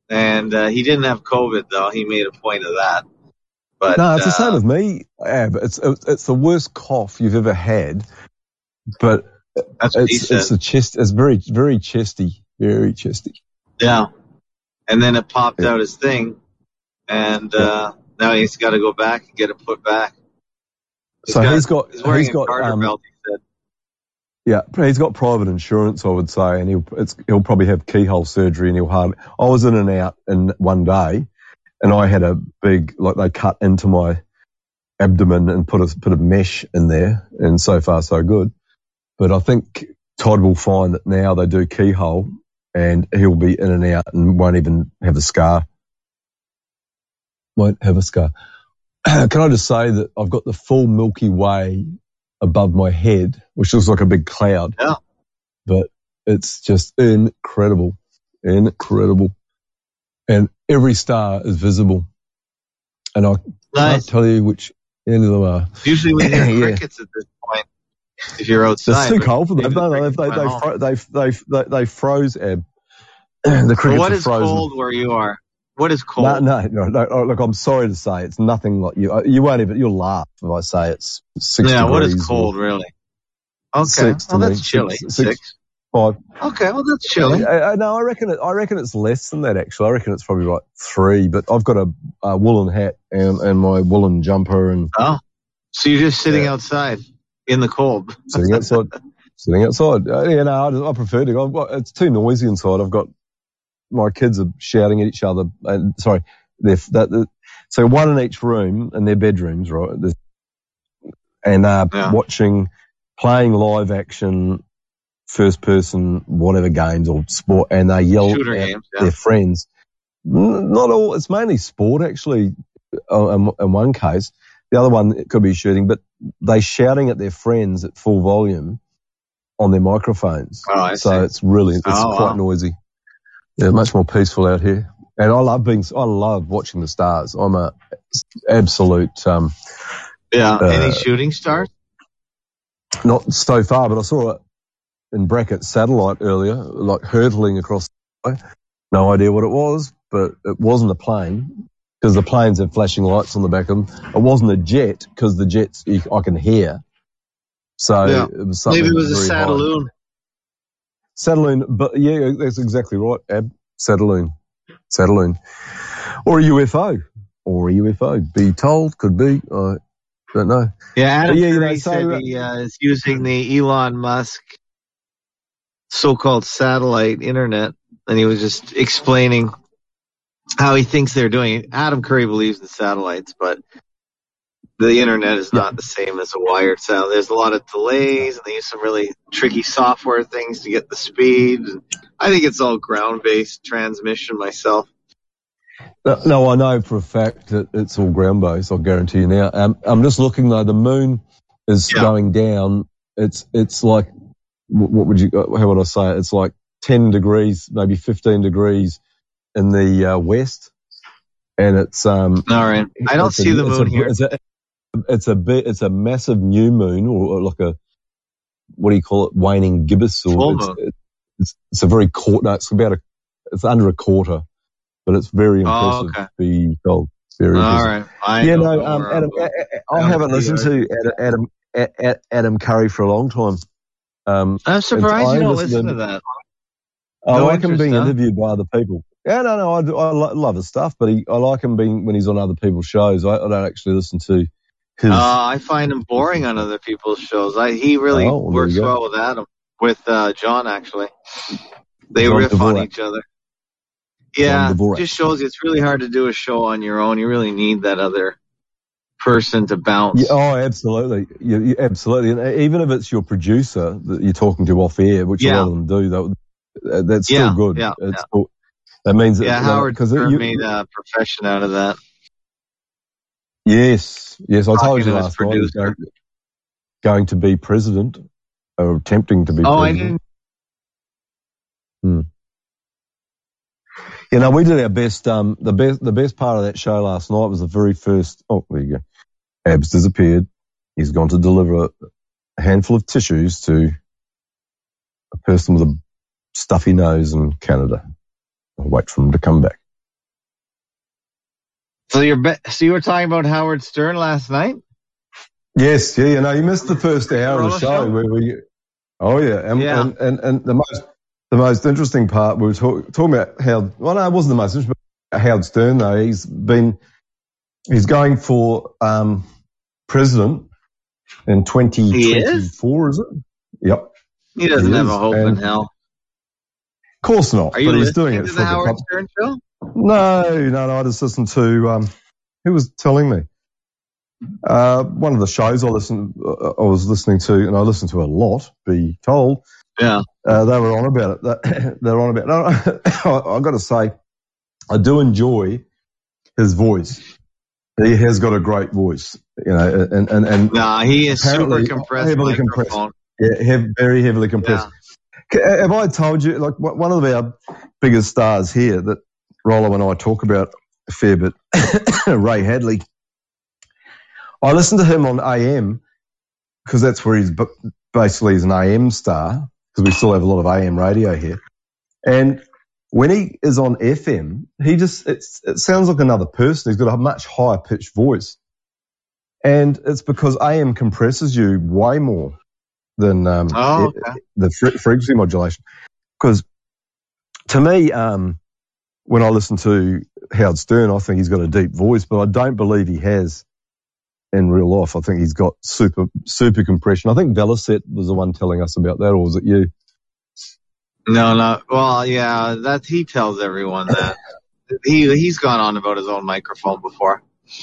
and uh, he didn't have COVID though. He made a point of that. But no, it's the same uh, with me, Ab. It's it's the worst cough you've ever had, but that's what he it's said. it's the chest. It's very very chesty, very chesty. Yeah, and then it popped Yeah. out his thing, and uh, now he's got to go back and get it put back. So he's got he's wearing he's got a garter um, belt. He said. yeah, he's got private insurance, I would say, and he'll it's, he'll probably have keyhole surgery, and he'll harm. I was in and out in one day, and I had a big like they cut into my abdomen and put a put a mesh in there, and so far so good. But I think Todd will find that now they do keyhole, and he'll be in and out and won't even have a scar. Won't have a scar. Can I just say that I've got the full Milky Way above my head, which looks like a big cloud. Yeah. But it's just incredible, incredible, and every star is visible. And I Nice. can't tell you which end of them are. Usually we hear Yeah. crickets at this point. If you're outside, It's too but cold for them. maybe No, the no, crickets they, went they, home. fro- they, they, they, they froze, Ab. The Well, crickets what are is frozen. cold where you are? What is cold? No, no, no, no. oh, Look, I'm sorry to say, it's nothing like you. You won't even. You'll laugh if I say it's six yeah, degrees. what is or cold really? Okay, Six to well me. that's chilly. Six- Six. six- Five. Okay, well that's chilly. I, I, no, I reckon it. I reckon it's less than that. Actually, I reckon it's probably like three. But I've got a, a woolen hat and, and my woolen jumper and Oh, so you're just sitting Yeah. outside in the cold? sitting outside. sitting outside. Uh, you know, I, I prefer to go. I've got, it's too noisy inside. I've got my kids are shouting at each other. And sorry, they're that. that so one in each room in their bedrooms, right? There's, and uh, Yeah. watching, playing live action, first person, whatever games or sport, and they yell Shooter at games, yeah. their friends. N- Not all. It's mainly sport, actually. uh, In, in one case, the other one it could be shooting, but they shouting at their friends at full volume on their microphones. Oh, I so see. it's really it's Oh, quite wow. noisy. Yeah, much more peaceful out here. And I love being. I love watching the stars. I'm a absolute. Um, Yeah. Uh, Any shooting stars? not so far, but I saw it in brackets satellite earlier, like hurtling across the sky. No idea what it was, but it wasn't a plane because the planes have flashing lights on the back of them. It wasn't a jet because the jets you, I can hear. So Yeah. it was something. Maybe it was a very high. Satelloon. Satelloon, but yeah, that's exactly right, Ab. Satelloon. Satelloon. Or a U F O. Or a U F O. Be told, could be. I don't know. Yeah, Adam Yeah, you know, Curry so- said he uh, is using the Elon Musk so-called satellite internet, and he was just explaining how he thinks they're doing it. Adam Curry believes in satellites, but the internet is not the same as a wired satellite. There's a lot of delays, and they use some really tricky software things to get the speed. I think it's all ground-based transmission myself. No, no, I know for a fact that it's all ground-based, I'll guarantee you now. Um, I'm just looking, though, the moon is Yeah. going down. It's it's like, wh- what would you, how would I say it? It's like ten degrees, maybe fifteen degrees in the uh, west. And it's, um, All right. I don't it's a- see the it's moon a, here. It's a, it's a bit, it's a massive new moon, or, or like a, what do you call it? Waning gibbous, or Full it's, moon. it's it's a very quarter. No, it's about a, it's under a quarter, but it's very Oh, impressive okay. to be told. Very All impressive. right. I Yeah, don't no, know um, where Adam, I'm I, going. I I Adam haven't Curry, listened to Adam, Adam Adam Adam Curry for a long time. Um, I'm surprised I you don't listen listen to- to that. I No like him interest, being huh? interviewed by other people. Yeah, no, no, I, do- I lo- love his stuff, but he, I like him being when he's on other people's shows. I, I don't actually listen to his. Uh, I find him boring on other people's shows. I, he really Oh, well, there works you go. well with Adam, with uh, John, actually. They John riff on Dvorak. each other. Yeah, Dvorak. just shows you it's really hard to do a show on your own. You really need that other person to bounce. Yeah, oh, absolutely. You, you, absolutely. And even if it's your producer that you're talking to off air, which a Yeah. lot of them do, that, uh, that's still Yeah, good. yeah, It's yeah. Still, that means yeah, that, Howard because Stern you, made a profession out of that. yes, yes, I told Talking you to his last night he's producer. going, going to be president, or attempting to be Oh, I president. didn't. You know, we did our best. Um, the best, the best part of that show last night was the very first. Oh, there you go. Abs disappeared. He's gone to deliver a handful of tissues to a person with a stuffy nose in Canada. I'll wait for him to come back. So you're be- so you were talking about Howard Stern last night? Yes, yeah, you know, you missed the first hour of the Roller show show? where we. Oh yeah, and Yeah. and, and, and the most the most interesting part we were talk, talking about how. Well, no, it wasn't the most interesting. But Howard Stern though, he's been he's going for um, president in twenty twenty-four, is? is it? Yep. He doesn't He have is, a hope and- in hell. Of course not. Are you but he's listening doing it to for the the Howard pub- Stern show? No, no, no. I just listened to um, who was telling me. Uh, one of the shows I listened, uh, I was listening to, and I listened to a lot. Be told, Yeah. uh, they were on about it. They- They're on about. No, I, I've got to say, I do enjoy his voice. He has got a great voice, you know, and and and Nah, he is super apparently compressed heavily microphone. compressed. Yeah, hev- very heavily compressed. Yeah. Have I told you, like, one of our biggest stars here that Rollo and I talk about a fair bit, Ray Hadley. I listen to him on A M because that's where he's b- basically he's an A M star because we still have a lot of A M radio here. And when he is on F M, he just, it's, it sounds like another person. He's got a much higher pitched voice. And it's because A M compresses you way more than um, Oh, it- okay. the fre- frequency modulation. Because to me, um, when I listen to Howard Stern, I think he's got a deep voice, but I don't believe he has in real life. I think he's got super super compression. I think Velocet was the one telling us about that, or was it you? No, no. Well, yeah, that he tells everyone that. he he's gone on about his own microphone before.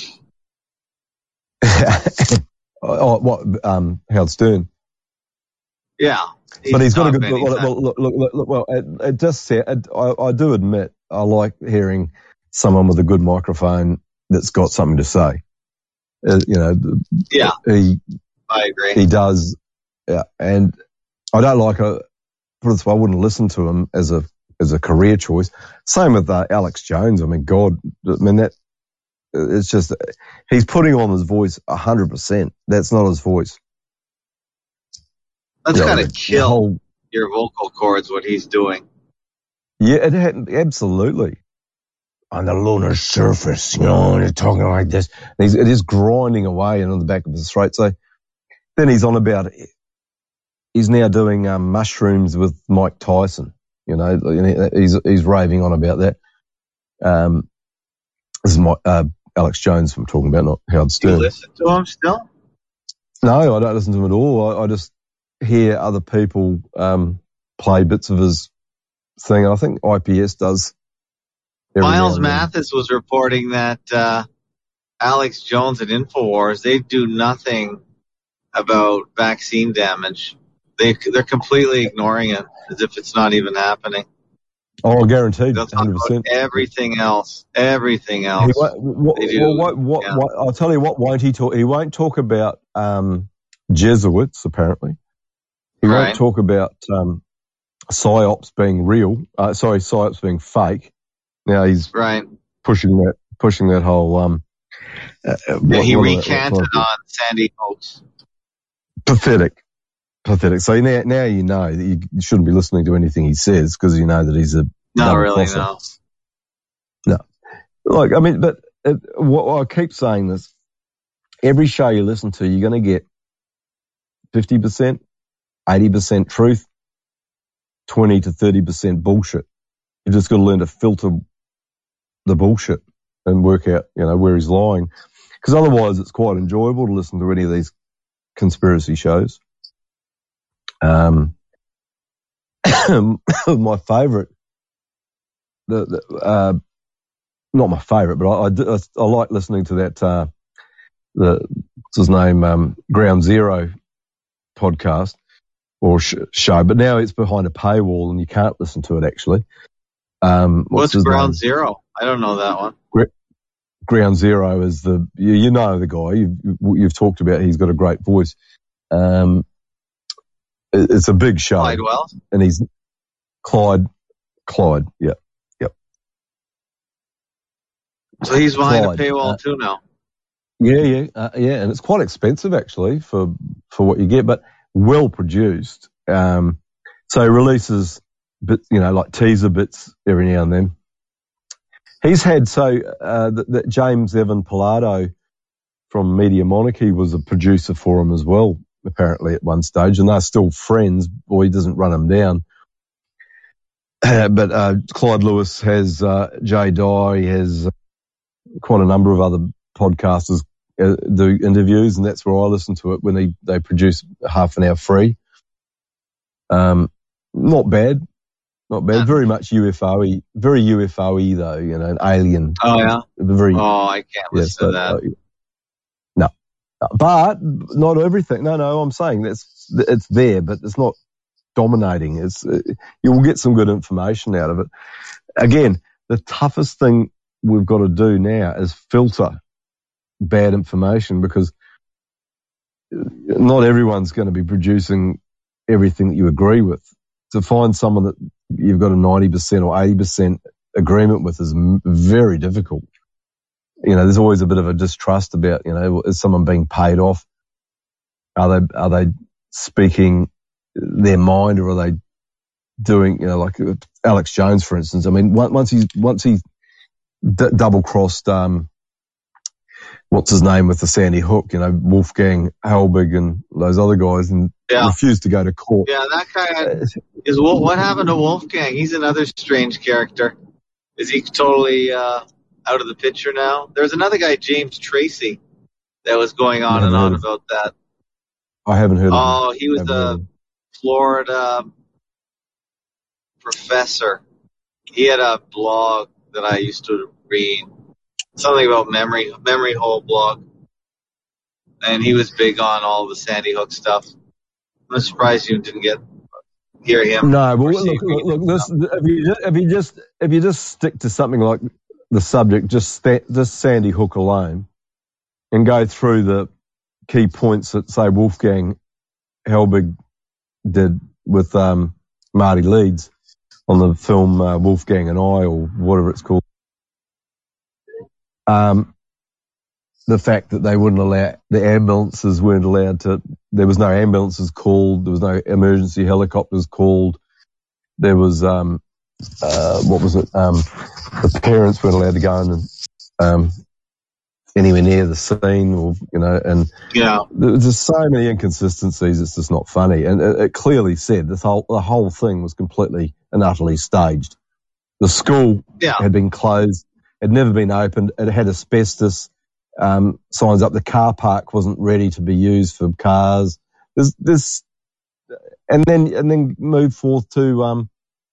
oh, what? Um, Howard Stern. Yeah. But he's got a good. talked Well, anytime. well, look, look, look, look, well it, it just said. It, I, I do admit I like hearing someone with a good microphone that's got something to say. Uh, you know, Yeah, he I agree. he does, yeah, and I don't like a. Put it this way, I wouldn't listen to him as a as a career choice. Same with uh, Alex Jones. I mean, God, I mean that. It's just he's putting on his voice a hundred percent. That's not his voice. That's You know, gotta the- the kill whole- your vocal cords, what he's doing. Yeah, it had, absolutely. On the lunar surface, you know, they're talking like this. And he's, it is grinding away and on the back of his throat. So then he's on about, he's now doing um, mushrooms with Mike Tyson. You know, and he's he's raving on about that. Um, this is my, uh, Alex Jones I'm talking about, not Howard Do you Stern. listen to him still? No, I don't listen to him at all. I, I just hear other people um, play bits of his thing. And I think I P S does. every now Miles and then. Mathis was reporting that uh, Alex Jones at InfoWars, they do nothing about vaccine damage. They, they're completely ignoring it as if it's not even happening. Oh, guaranteed, They'll talk one hundred percent. about everything else. Everything He else. won't, what, They do, well, what, what, yeah. what, I'll tell you what won't he talk. He won't talk about um, Jesuits, apparently. He Right. won't talk about um, psyops being real. Uh, sorry, psyops being fake. Now he's Right. pushing that, pushing that whole. Um, uh, Yeah, what- he what are they- recanted what- on Sandy Hoax. Pathetic, pathetic. So now, now you know that you shouldn't be listening to anything he says because you know that he's a Not double really, crosser. no. Like, I mean, but it, what I keep saying this, every show you listen to, you're going to get fifty percent, eighty percent truth, twenty to thirty percent bullshit. You just got to learn to filter the bullshit and work out, you know, where he's lying. Because otherwise it's quite enjoyable to listen to any of these conspiracy shows. Um, my favourite, the, the uh, not my favourite, but I, I, do- I like listening to that, uh, the, what's his name, um, Ground Zero podcast or sh- show, but now it's behind a paywall and you can't listen to it actually. Um, What's his Ground name? Zero? I don't know that one. Ground Zero is the, you, you know the guy, you've, you've talked about, he's got a great voice. Um, it, it's a big show. Clyde Wells? And he's Clyde, Clyde, yeah. So he's behind Clyde, a paywall uh, too now. Yeah, yeah, uh, yeah, and it's quite expensive actually for for what you get, but well produced. Um, so he releases bits, you know, like teaser bits every now and then. He's had so uh, that, that James Evan Pilato from Media Monarchy was a producer for him as well, apparently at one stage, and they're still friends. Boy, he doesn't run him down. But uh, Clyde Lewis has uh, Jay Dye, he has quite a number of other podcasters uh, do interviews, and that's where I listen to it when they, they produce half an hour free. Um, not bad, not bad. Very much U F O-y, very U F O-y though, you know, an alien. Oh yeah. Very. Oh, I can't listen yes, to that. Uh, no, but not everything. No, no, I'm saying that's it's there, but it's not dominating. It's uh, you will get some good information out of it. Again, the toughest thing we've got to do now is filter bad information, because not everyone's going to be producing everything that you agree with. To find someone that you've got a ninety percent or eighty percent agreement with is m- very difficult. You know, there's always a bit of a distrust about, you know, is someone being paid off? Are they, are they speaking their mind, or are they doing, you know, like Alex Jones, for instance? I mean, once he, once he d- double crossed, um, what's his name with the Sandy Hook, you know, Wolfgang Helbig and those other guys, and Yeah. refused to go to court. Yeah, that guy is. What, what happened to Wolfgang? He's another strange character. Is he totally uh, out of the picture now? There's another guy, James Tracy, that was going on I and haven't on heard of- about that. I haven't heard of him. Oh, he was Haven't heard of a him. Florida professor. He had a blog that I used to read, something about memory, memory hole blog, and he was big on all the Sandy Hook stuff. I'm surprised you didn't get hear him. No, but or look, see look, him look, this, stuff. if you just, if you just if you just stick to something like the subject, just sta- just Sandy Hook alone, and go through the key points that, say, Wolfgang Helbig did with um, Marty Leeds on the film uh, Wolfgang and I, or whatever it's called. Um, the fact that they wouldn't allow, the ambulances weren't allowed to, there was no ambulances called, there was no emergency helicopters called, there was, um, uh, what was it, um, the parents weren't allowed to go in and, um, anywhere near the scene, or, you know, and Yeah. there's just so many inconsistencies, it's just not funny. And it, it clearly said this whole, the whole thing was completely and utterly staged. The school Yeah. had been closed, had never been opened, it had asbestos, um, signs up, the car park wasn't ready to be used for cars. There's this, and then, and then move forth to, um,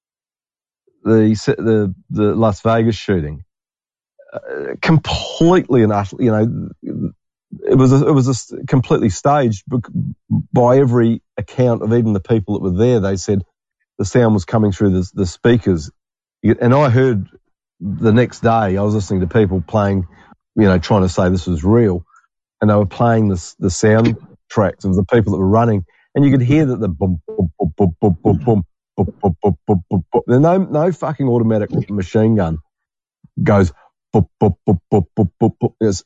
the, the, the Las Vegas shooting. Uh, completely and utterly, you know, it was a, it was a completely staged by every account of even the people that were there. They said the sound was coming through the, the speakers, and I heard the next day I was listening to people playing, you know, trying to say this was real, and they were playing this the sound tracks of the people that were running, and you could hear that the boom boom boom boom boom boom boom boom boom boom boom boom boom. There's no no fucking automatic machine gun goes. Boop, boop, boop, boop, boop, boop, boop. It's,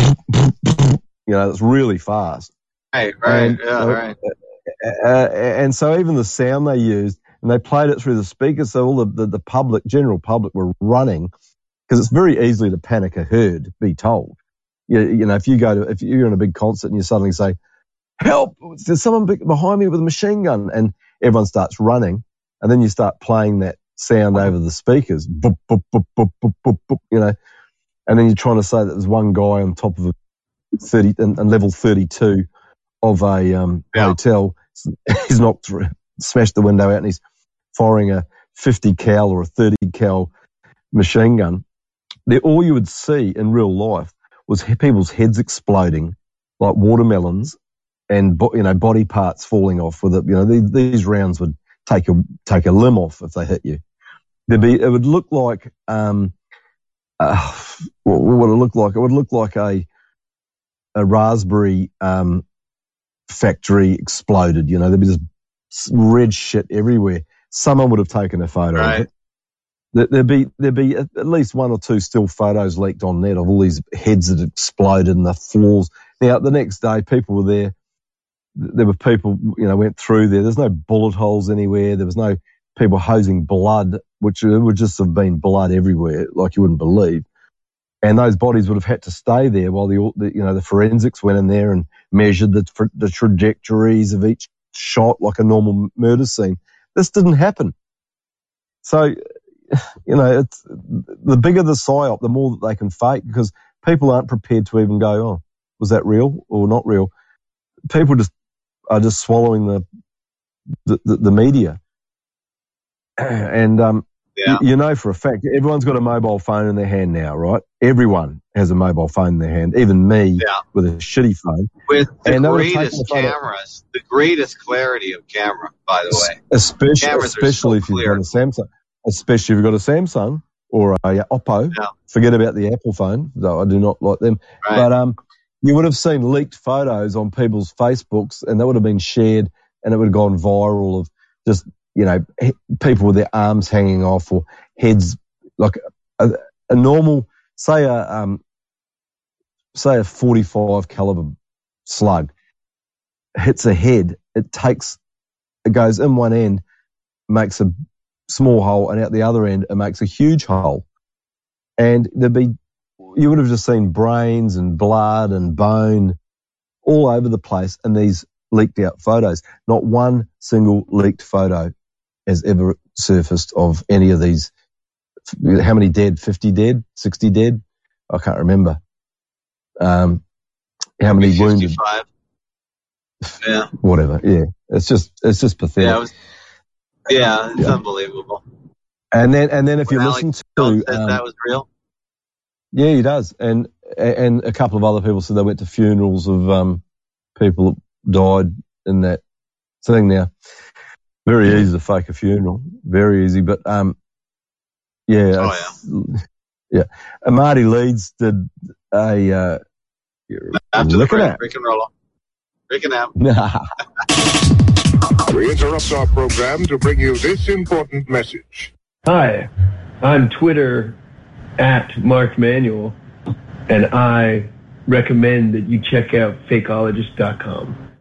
you know, it's really fast. Right, right, And, yeah, uh, right. Uh, and so even the sound they used, and they played it through the speakers, so all the, the, the public, general public were running, because it's very easily to panic a herd, be told. You, you know, if you go to, if you're in a big concert and you suddenly say, help, there's someone behind me with a machine gun, and everyone starts running, and then you start playing that sound over the speakers, boop, boop, boop, boop, boop, boop, boop, you know, and then you're trying to say that there's one guy on top of a thirty and, and level thirty-two of a um, Yeah. hotel. He's knocked through, smashed the window out, and he's firing a fifty cal or a thirty cal machine gun. There, all you would see in real life was he- people's heads exploding like watermelons, and bo- you know, body parts falling off with it. You know, these, these rounds would take a take a limb off if they hit you. There'd be, it would look like, um, uh, what, what would it look like? It would look like a, a raspberry, um, factory exploded. You know, there'd be this red shit everywhere. Someone would have taken a photo Right. of it. There- There'd be, there'd be at least one or two still photos leaked on net of all these heads that exploded and the floors. Now, the next day, people were there. There were people, you know, went through there. There's no bullet holes anywhere. There was no people hosing blood which would just have been blood everywhere, like you wouldn't believe. And those bodies would have had to stay there while the, the you know, the forensics went in there and measured the, the trajectories of each shot like a normal murder scene. This didn't happen. So, you know, it's the bigger the psyop, the more that they can fake, because people aren't prepared to even go, oh, was that real or not real? People just are just swallowing the the, the, the media. And um, Yeah. you, you know for a fact, everyone's got a mobile phone in their hand now, right? Everyone has a mobile phone in their hand, even me Yeah. with a shitty phone. With the And they would've taken greatest a photo- cameras, the greatest clarity of camera, by the way. Especially, Cameras are especially so if you've clear. got a Samsung. Especially if you've got a Samsung or a Oppo. Yeah. Forget about the Apple phone, though I do not like them. Right. But um, you would have seen leaked photos on people's Facebooks, and that would have been shared, and it would have gone viral of just, you know, he- people with their arms hanging off or heads, like a, a normal, say a um, say a forty-five caliber slug hits a head. It takes, it goes in one end, makes a small hole, and out the other end it makes a huge hole. And there'd be, you would have just seen brains and blood and bone all over the place in these leaked out photos. Not one single leaked photo has ever surfaced of any of these. How many dead? fifty dead? sixty dead? I can't remember. Um, how many wounded? fifty-five. Yeah. Whatever. Yeah. It's just, it's just pathetic. Yeah, it was, yeah, it's Yeah. unbelievable. And then, and then if you When listen Alex Jones to, said um, that was real. yeah, he does. And, and a couple of other people said they went to funerals of, um, people that died in that thing. Now, very easy to fake a funeral. Very easy. But, um, yeah. Oh, it's- yeah. And Marty Leeds did a, uh, After the look break, at Rick and Roll. Rick and Am. that. We interrupt our program to bring you this important message. Hi, I'm Twitter at Mark Manuel, and I recommend that you check out fakeologist dot com.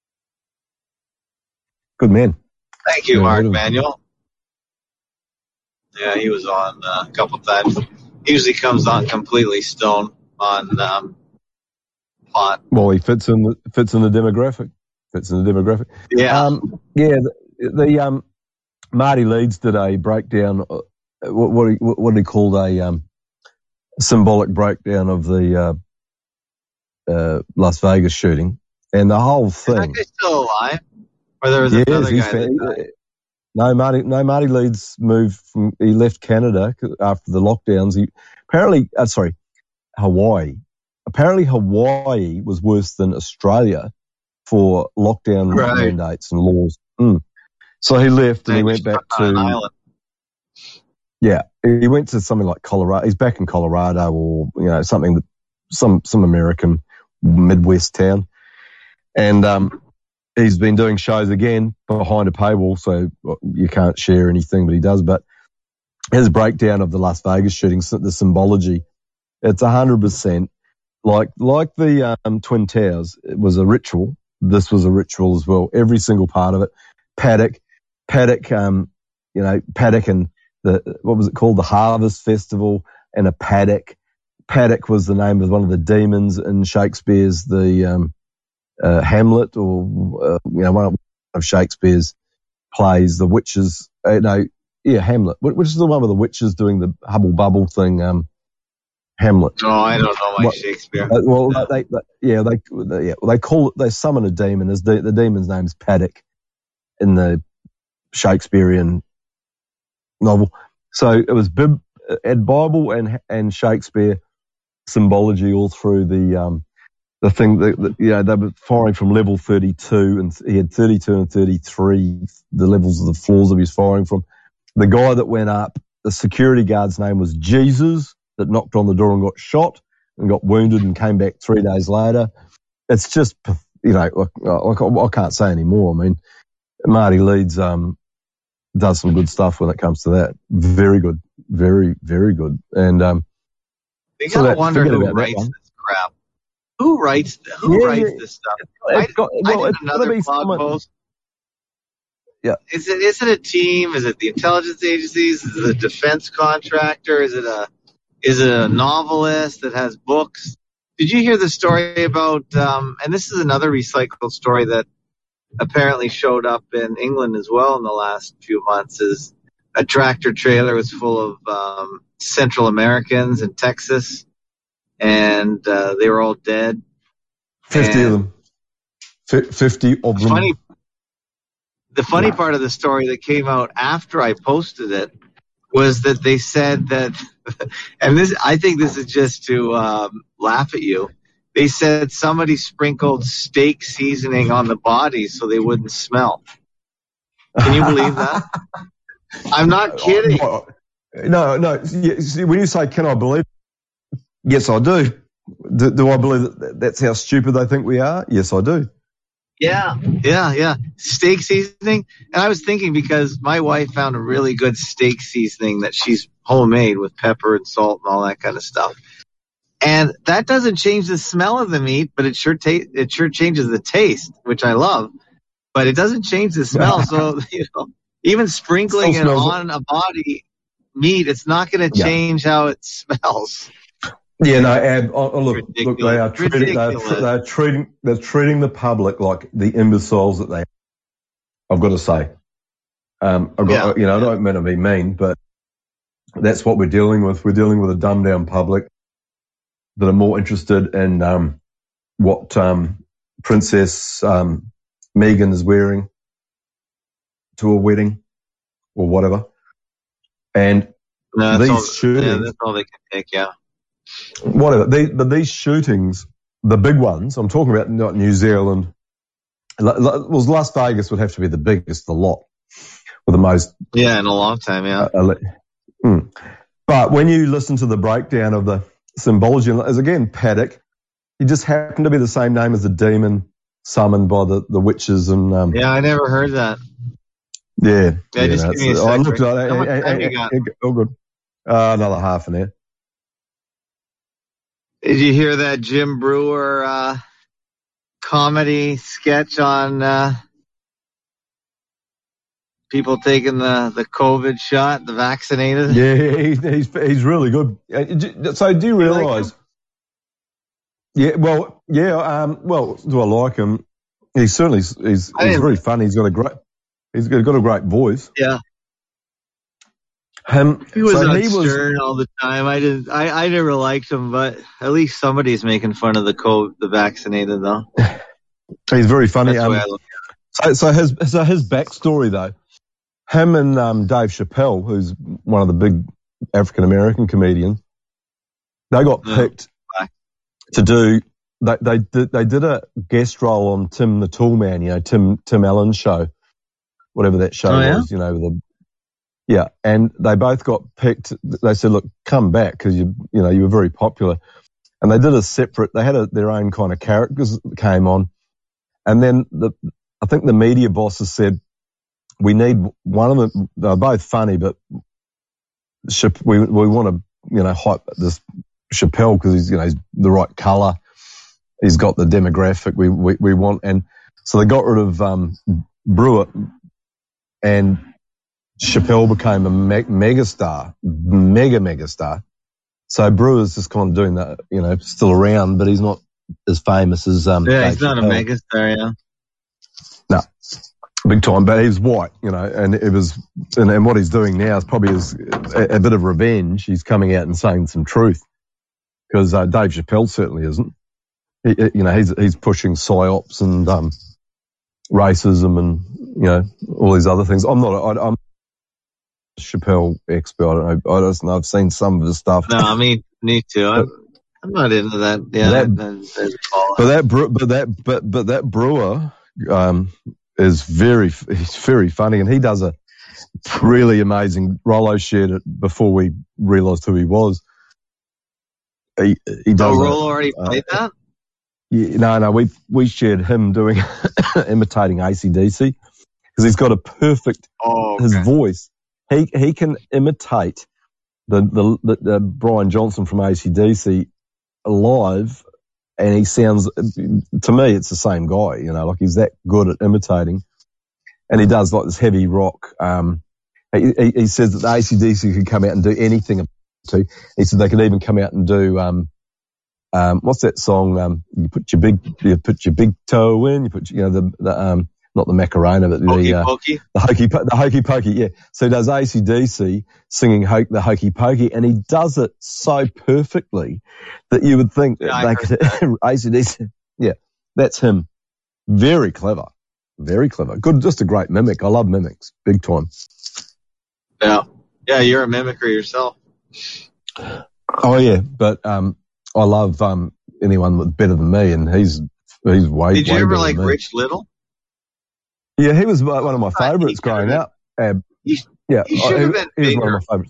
Good man. Thank you, Yeah, Mark what a- Manuel. Yeah, he was on uh, a couple times. He usually comes on completely stoned on um, pot. Well, he fits in the, fits in the demographic. Fits in the demographic. Yeah. Um, yeah, the, the um, Marty Leeds did a breakdown. Uh, what what he, what he called a um, symbolic breakdown of the uh, uh, Las Vegas shooting, and the whole Is that thing. guy still alive? Or there was Yes, another he's guy fa- that died? no Marty. No Marty Leeds moved from. He left Canada after the lockdowns. He apparently, uh, sorry, Hawaii. Apparently, Hawaii was worse than Australia for lockdown Right. mandates and laws. Mm. So he left and he Man, went he's back stuck on an to, island. yeah, he went to something like Colorado. He's back in Colorado or, you know, something that, some, some American Midwest town. And, um, he's been doing shows again behind a paywall, so you can't share anything, but he does. But his breakdown of the Las Vegas shooting, the symbology, it's a hundred percent like, like the, um, Twin Towers. It was a ritual. This was a ritual as well. Every single part of it. Paddock, Paddock, um, you know, Paddock and the, what was it called? The Harvest Festival and a paddock. Paddock was the name of one of the demons in Shakespeare's, the, um, uh, Hamlet, or, uh, you know, one of Shakespeare's plays, the witches, uh, no, yeah, Hamlet, which is the one with the witches doing the hubble bubble thing, um, Hamlet. No, I don't know my What- Shakespeare. Uh, well, they, they, yeah, they, they, yeah, well, they call it, they summon a demon as the, the demon's name's Paddock in the Shakespearean novel. So it was Bib, Ed Bible and, and Shakespeare symbology all through the, um, the thing that, that, you know, they were firing from level thirty-two, and he had thirty-two and thirty-three, the levels of the floors that he was firing from. The guy that went up, the security guard's name was Jesus, that knocked on the door and got shot and got wounded and came back three days later. It's just, you know, like, I can't say any more. I mean, Marty Leeds um, does some good stuff when it comes to that. Very good. Very, very good. And um, You so gotta that- wonder forget who about that writes one. this crap. Who writes? Who Yeah, writes yeah. this stuff? I, it's got, I well, did it's got to another be blog someone. post. Yeah. Is it is it a team? Is it the intelligence agencies? Is it a defense contractor? Is it a is it a novelist that has books? Did you hear the story about? Um, and this is another recycled story that apparently showed up in England as well in the last few months. Is a tractor trailer was full of um, Central Americans in Texas, and uh, they were all dead. Fifty and of them. F- Fifty of them. Funny. The funny part of the story that came out after I posted it was that they said that, and this, I think this is just to um, laugh at you. They said somebody sprinkled steak seasoning on the bodies so they wouldn't smell. Can you believe that? I'm not kidding. No, no. See, when you say, can I believe? Yes, I do. Do, do I believe that that's how stupid they think we are? Yes, I do. Yeah, yeah, yeah. Steak seasoning. And I was thinking because my wife found a really good steak seasoning that she's homemade with pepper and salt and all that kind of stuff. And that doesn't change the smell of the meat, but it sure ta- it sure changes the taste, which I love. But it doesn't change the smell. So, you know, even sprinkling it on a body meat, it's not going to change yeah. how it smells. Yeah, no, Ab, oh, oh, look, look, they are treating, they're, they're treating, they're treating the public like the imbeciles that they are. I've got to say. Um, I've got, yeah. you know, I don't mean to be mean, but that's what we're dealing with. We're dealing with a dumbed down public that are more interested in, um, what, um, Princess, um, Meghan is wearing to a wedding or whatever. And no, these all, shootings. Yeah, that's all they can take, yeah. Whatever. They, but these shootings, the big ones, I'm talking about not New Zealand. Well, Las Vegas would have to be the biggest, the lot, or the most. Yeah, in a long time, yeah. Uh, mm. But when you listen to the breakdown of the symbology, as again, Paddock, he just happened to be the same name as the demon summoned by the, the witches. And um, yeah, I never heard that. Yeah. Yeah, yeah just no, give me a I second. looked at it. How much eh, time eh, you got? eh, oh, good. Uh, another half an hour. Did you hear that Jim Brewer uh, comedy sketch on uh, people taking the, the COVID shot, the vaccinated? Yeah, he, he's he's really good. So do you realise? Like yeah, well, yeah, um, well, do I like him? He's certainly he's he's very funny. He's got a great he's got, got a great voice. Yeah. Um, he was so on he Stern was, all the time. I didn't. I, I never liked him, but at least somebody's making fun of the COVID, the vaccinated, though. He's very funny. That's um, the way I look at it. So, so his so his backstory though, him and um, Dave Chappelle, who's one of the big African American comedians, they got Yeah. picked Bye. to do. They they did they did a guest role on Tim the Tool Man, you know, Tim Tim Allen's show, whatever that show Oh, yeah? was, you know, the. Yeah, and they both got picked. They said, "Look, come back because you, you know, you were very popular." And they did a separate. They had a, their own kind of characters that came on, and then the, I think the media bosses said, "We need one of them." They're both funny, but we we want to, you know, hype this Chappelle because he's, you know, he's the right color. He's got the demographic we we, we want, and so they got rid of um, Brewer and. Chappelle became a me- mega star, mega, mega star. So Brewer's just kind of doing that, you know, still around, but he's not as famous as um. Yeah, Dave he's not Chappelle. a mega star, yeah. No, big time, but he's white, you know, and it was, and, and what he's doing now is probably is a, a bit of revenge. He's coming out and saying some truth because uh, Dave Chappelle certainly isn't. He, you know, he's he's pushing psyops and um racism and you know all these other things. I'm not. I, I'm. Chappelle expert. I don't know. I just know. I've seen some of the stuff. No, I mean, me too. I'm, I'm not into that. Yeah, that, that, that, but that, but that, but but that Brewer um, is very, he's very funny, and he does a really amazing. Rollo shared it before we realised who he was. He he does. Oh, Rollo already uh, played that. Yeah, no, no. We we shared him doing imitating A C D C because he's got a perfect oh, okay. his voice. He he can imitate the, the the the Brian Johnson from A C D C live, and he sounds to me it's the same guy. You know, like he's that good at imitating. and he does like this heavy rock. Um, he, he, he says that the A C D C could come out and do anything. To he said they could even come out and do um, um, what's that song? Um, you put your big, you put your big toe in. You put you know the, the um, not the Macarena, but the Hokey uh, Pokey? the hokey po- the hokey pokey. Yeah. So he does A C D C singing ho- the hokey pokey, and he does it so perfectly that you would think Yeah, that I they heard could A C D C. Yeah, that's him. Very clever. Very clever. Good, just a great mimic. I love mimics, big time. Yeah. Yeah, you're a mimicker yourself. Oh yeah, but um, I love um anyone with better than me, and he's he's way. Did you way ever better like than me. Rich Little? Yeah, he was one of my I favourites think growing he up. Uh, He, yeah, he should I- have been he was one bigger. of my favourites.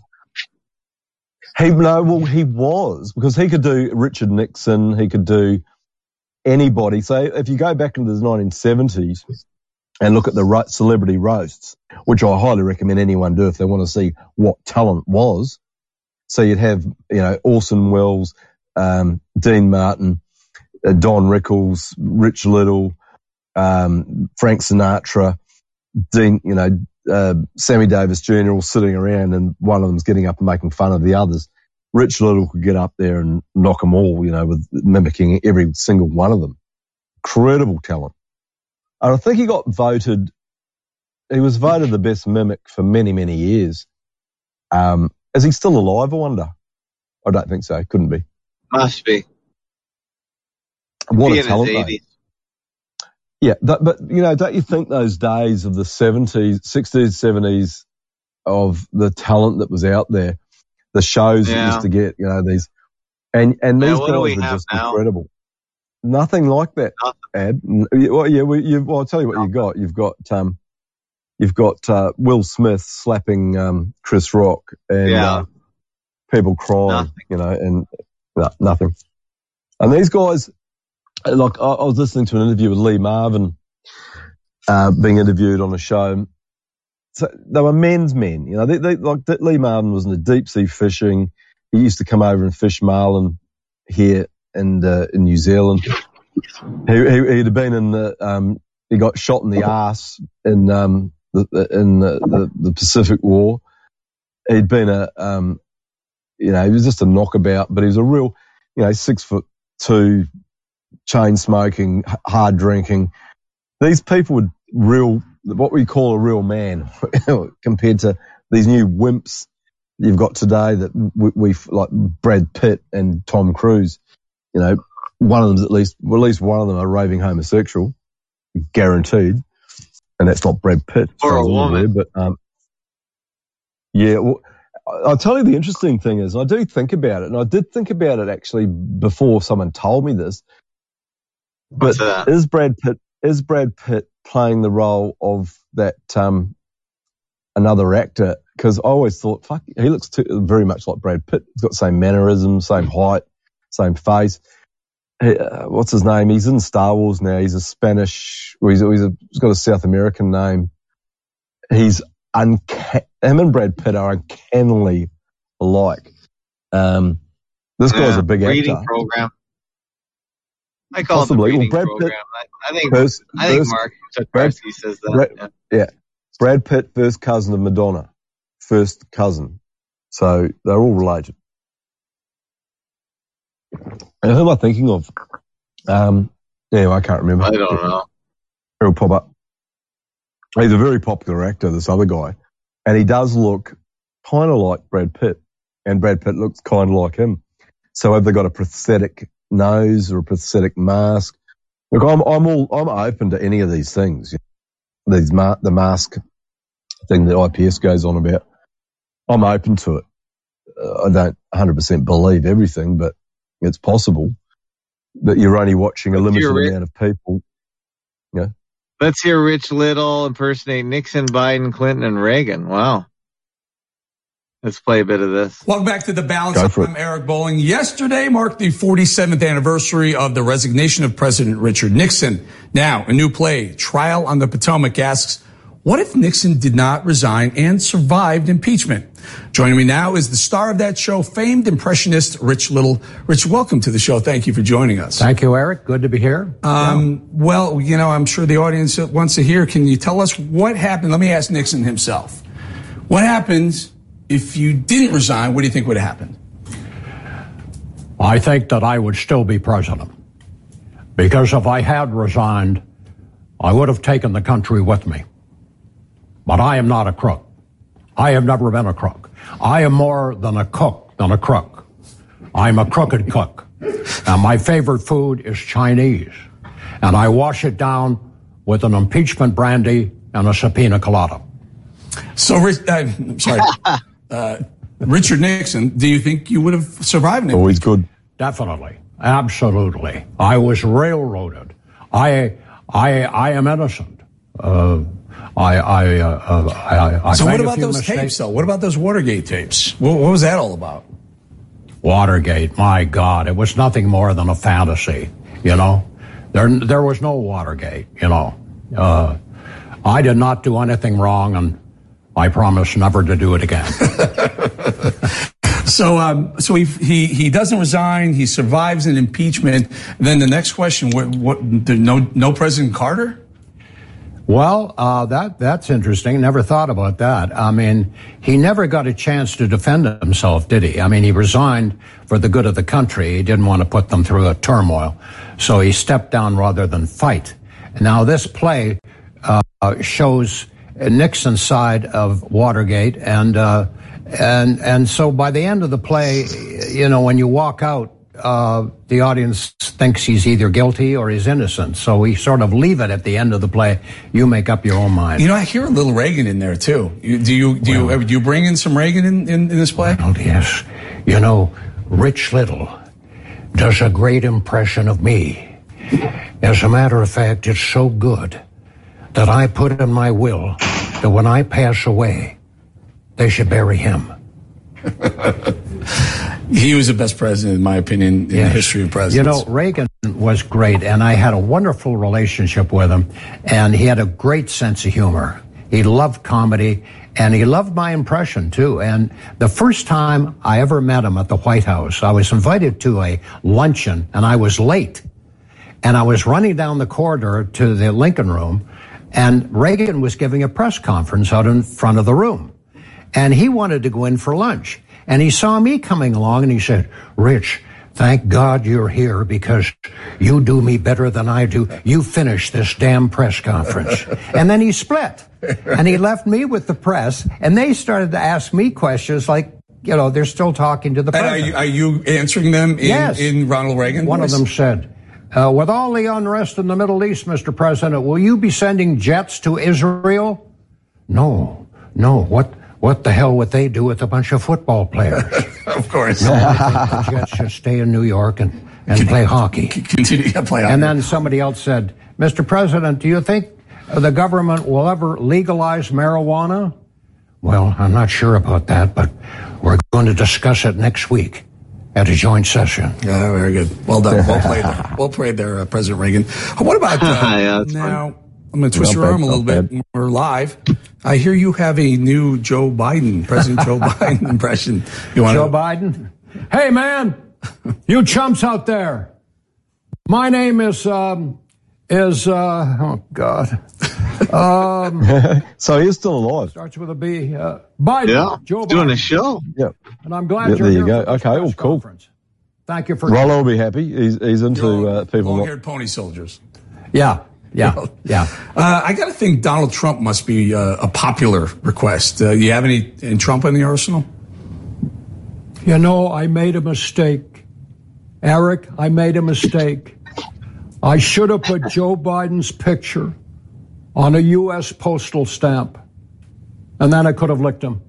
He no, well he was because he could do Richard Nixon. He could do anybody. So if you go back into the nineteen seventies and look at the ro- celebrity roasts, which I highly recommend anyone do if they want to see what talent was. So you'd have, you know, Orson Welles, um, Dean Martin, uh, Don Rickles, Rich Little, um, Frank Sinatra, Dean, you know, uh, Sammy Davis Junior all sitting around, and one of them's getting up and making fun of the others. Rich Little could get up there and knock them all, you know, with mimicking every single one of them. Incredible talent. And I think he got voted, he was voted the best mimic for many, many years. Um, is he still alive, I wonder? I don't think so. Couldn't be. Must be. What Be a in talent, his though. eighties. Yeah, that, but, you know, don't you think those days of the seventies, sixties, seventies of the talent that was out there, the shows that Yeah. used to get, you know, these, and, and Yeah, these what do we guys were have just now? incredible. Nothing like that, Nothing. Ed. N- Well, yeah, we, you, well, I'll tell you what you got. You've got, um, you've got, uh, Will Smith slapping, um, Chris Rock and, Yeah. uh, people crying, Nothing. you know, and no, nothing. And these guys, like, I, I was listening to an interview with Lee Marvin, uh, being interviewed on a show. So they were men's men, you know, they, they, like Lee Marvin was into deep sea fishing. He used to come over and fish marlin here in, uh, in New Zealand. He, he, he'd have been in the, um, he got shot in the arse in, um, the, in the, the, the Pacific War. He'd been a, um, you know, he was just a knockabout, but he was a real, you know, six foot two, chain smoking, h- hard drinking. These people were real, what we call a real man compared to these new wimps you've got today that we, we like Brad Pitt and Tom Cruise. You know, one of them's at least, well, at least one of them are raving homosexual, guaranteed. And that's not Brad Pitt. as Or far a as I'm woman. aware, but, um, yeah, well, I- I'll tell you the interesting thing is, I do think about it, and I did think about it actually before someone told me this. What's But that? is Brad Pitt is Brad Pitt playing the role of that um, another actor? Because I always thought, fuck, he looks too, very much like Brad Pitt. He's got the same mannerisms, same height, same face. He, uh, what's his name? He's in Star Wars now. He's a Spanish, or he's, he's, a, he's got a South American name. He's unca- him and Brad Pitt are uncannily alike. Um, this guy's Yeah, a big reading actor. program. I call Possibly. it the Well, reading Brad Pitt- program. I, I think First, I think first- Mark Brad- Tukarski says that. Brad- yeah. Brad Pitt, first cousin of Madonna. First cousin. So they're all related. And who am I thinking of? Um, yeah, I can't remember. I don't know. He'll pop up. He's a very popular actor, this other guy. And he does look kind of like Brad Pitt. And Brad Pitt looks kind of like him. So have they got a prosthetic nose or a prosthetic mask? Look, I'm, I'm all, I'm open to any of these things. You know, these ma- the mask thing that I P S goes on about. I'm open to it. Uh, I don't one hundred percent believe everything, but it's possible that you're only watching a Let's limited hear it. amount of people. Let's hear Rich Little impersonate Nixon, Biden, Clinton, and Reagan. Wow. Let's play a bit of this. Welcome back to The Balance. Go for it. I'm Eric Bowling. Yesterday marked the forty-seventh anniversary of the resignation of President Richard Nixon. Now, a new play, Trial on the Potomac, asks, What if Nixon did not resign and survived impeachment? Joining me now is the star of that show, famed impressionist Rich Little. Rich, welcome to the show. Thank you for joining us. Thank you, Eric. Good to be here. Um, yeah. Well, you know, I'm sure the audience wants to hear. Can you tell us what happened? Let me ask Nixon himself. What happened if you didn't resign? What do you think would have happened? I think that I would still be president. Because if I had resigned, I would have taken the country with me. But I am not a crook. I have never been a crook. I am more than a cook than a crook. I'm a crooked cook. And my favorite food is Chinese. And I wash it down with an impeachment brandy and a subpoena colada. So, Rich, uh, I'm sorry, uh, Richard Nixon, do you think you would have survived it? Always good. Definitely. Absolutely. I was railroaded. I, I, I am innocent. Uh, I, I, uh, uh, I, I so what made a about few those mistakes. tapes, though? What about those Watergate tapes? What, what was that all about? Watergate, my God, it was nothing more than a fantasy, you know? There, there was no Watergate, you know? Uh, I did not do anything wrong, and I promise never to do it again. So, um, so he, he he doesn't resign. He survives an impeachment. Then the next question: What? What? No, no President Carter. Well, uh, that that's interesting. Never thought about that. I mean, he never got a chance to defend himself, did he? I mean, he resigned for the good of the country. He didn't want to put them through a turmoil, so he stepped down rather than fight. Now, this play uh, shows Nixon's side of Watergate, and uh, and and so by the end of the play, you know, when you walk out, uh, the audience thinks he's either guilty or he's innocent. So we sort of leave it at the end of the play. You make up your own mind. You know, I hear a little Reagan in there too. You, do you do well, you do you bring in some Reagan in, in, in this play? Well, yes. You know, Rich Little does a great impression of me. As a matter of fact, it's so good that I put in my will that when I pass away, they should bury him. He was the best president, in my opinion, in yes. the history of presidents. You know, Reagan was great, and I had a wonderful relationship with him, and he had a great sense of humor. He loved comedy, and he loved my impression, too. And the first time I ever met him at the White House, I was invited to a luncheon, and I was late. And I was running down the corridor to the Lincoln Room, and Reagan was giving a press conference out in front of the room. And he wanted to go in for lunch. And he saw me coming along, and he said, Rich, thank God you're here because you do me better than I do. You finish this damn press conference. And then he split. And he left me with the press, and they started to ask me questions like, you know, they're still talking to the president. And are you, are you answering them in, yes. in Ronald Reagan One voice? of them said, Uh, with all the unrest in the Middle East, Mister President, will you be sending jets to Israel? No, no. What what the hell would they do with a bunch of football players? Of course. No, I think the Jets should stay in New York and, and Can, play hockey. Continue to play hockey. And then somebody else said, Mister President, do you think the government will ever legalize marijuana? Well, I'm not sure about that, but we're going to discuss it next week at a joint session. Yeah, very good. Well done. Well played there. Well played there, uh, President Reagan. What about uh, yeah, now? Fun. I'm going to twist Not your bad, arm a little not bit. We're live. I hear you have a new Joe Biden, President Joe Biden impression. You want Joe Biden? Hey, man, you chumps out there. My name is, um, is, uh, oh, God. Um, so he's still alive. Starts with a B. Uh, Biden. Yeah, Joe doing Biden. a show. Yep. And I'm glad Yeah, you're there you here go. for this Okay, press well, cool. conference. Thank you for... Rollo will be happy. He's, he's into uh, people. long-haired pony soldiers. Yeah, yeah, yeah. Uh, I got to think Donald Trump must be uh, a popular request. Uh, you have any in Trump in the arsenal? You know, I made a mistake. Eric, I made a mistake. I should have put Joe Biden's picture on a U S postal stamp, and then I could have licked him.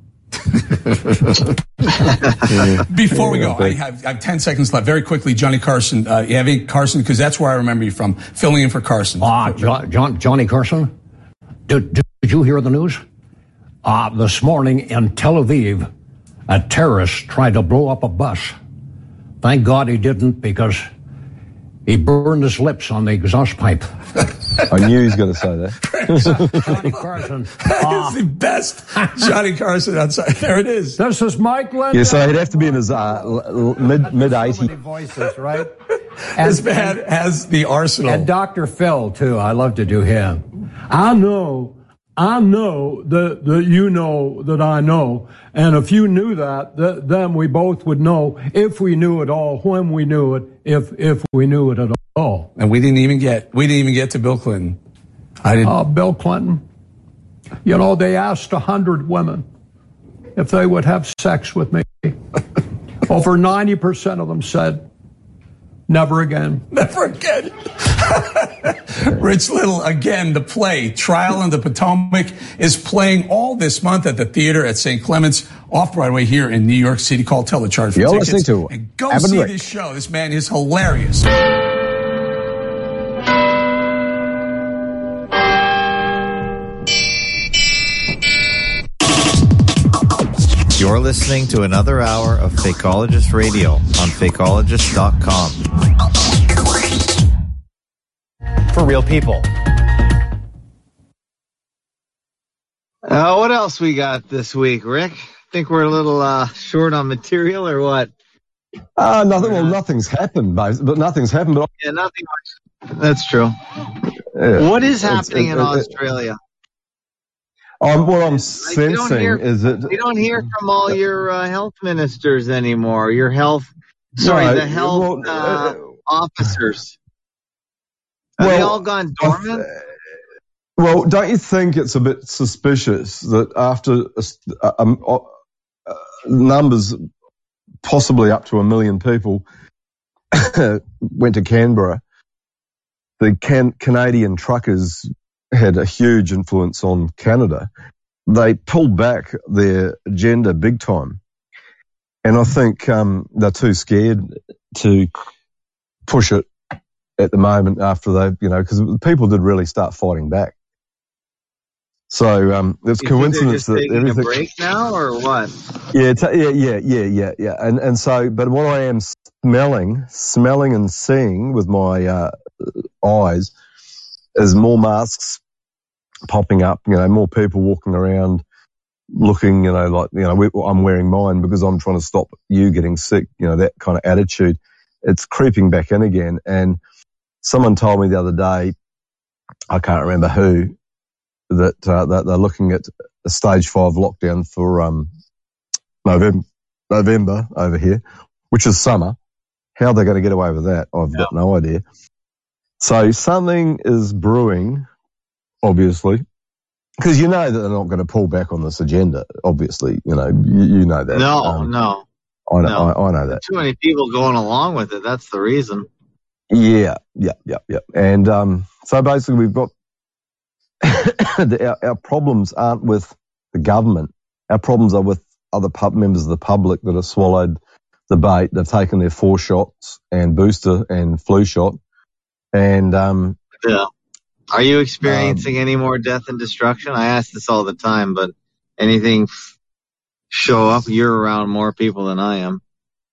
Before we go, I have, I have ten seconds left. Very quickly, Johnny Carson. Uh, you have any Carson? Because that's where I remember you from, filling in for Carson. Ah, John, John, Johnny Carson? Did, did you hear the news? Uh, this morning in Tel Aviv, a terrorist tried to blow up a bus. Thank God he didn't, because He burned his lips on the exhaust pipe. I knew he was going to say that. Johnny Carson. It's the best Johnny Carson outside. There it is. This is Mike Lindell. Yeah, so he'd have to be in his uh, l- l- mid mid eighties. So many voices, right? This man has the arsenal. And Doctor Phil, too. I love to do him. I know, I know that, that you know that I know. And if you knew that, th- then we both would know if we knew it all, when we knew it, if if we knew it at all. And we didn't even get, we didn't even get to Bill Clinton. I didn't. Uh, Bill Clinton, you know, they asked a hundred women if they would have sex with me. Over ninety percent of them said, never again. Never again. Rich Little, again, the play, Trial on the Potomac, is playing all this month at the theater at Saint Clements, off-Broadway here in New York City. Call Telecharge for You're tickets. listening to And go Ab and see Rick. this show. This man is hilarious. You're listening to another hour of Fakeologist Radio on Fakeologist dot com. For real people. Uh, what else we got this week, Rick? Think we're a little uh, short on material or what? Uh, nothing. Well, nothing's happened, but but nothing's happened. But Yeah, nothing much. That's true. yeah. What is It's- happening it- in it- Australia? Um, what I'm Like, you don't sensing hear- is that We don't hear from all your uh, health ministers anymore. Your health, sorry, No, the health well, uh, uh, officers. Have they well, all gone dormant? Well, don't you think it's a bit suspicious that after uh, um, uh, numbers, possibly up to a million people, went to Canberra, the can- Canadian truckers had a huge influence on Canada. They pulled back their agenda big time. And I think um, they're too scared to push it at the moment after they, you know, because people did really start fighting back. So um, it's You think they're coincidence just that taking everything. a break now, or what? Yeah, it's, yeah, yeah, yeah, yeah, yeah. And and so, but what I am smelling, smelling and seeing with my uh, eyes is more masks popping up. You know, more people walking around, looking. You know, like you know, we, I'm wearing mine because I'm trying to stop you getting sick. You know, that kind of attitude. It's creeping back in again. And someone told me the other day, I can't remember who, that uh, that they're looking at a stage five lockdown for um, November, November over here, which is summer. How they're going to get away with that, I've Yeah. got no idea. So something is brewing, obviously, because you know that they're not going to pull back on this agenda. Obviously, you know, you, you know that. No, Um, no. I know, no. I, I know that. Too many people going along with it. That's the reason. Yeah, yeah, yeah, yeah. And um, so basically, we've got the, our, our problems aren't with the government. Our problems are with other pub members of the public that have swallowed the bait. They've taken their four shots and booster and flu shot. And um, Yeah. Are you experiencing um, any more death and destruction? I ask this all the time, but anything f- show up? You're around more people than I am.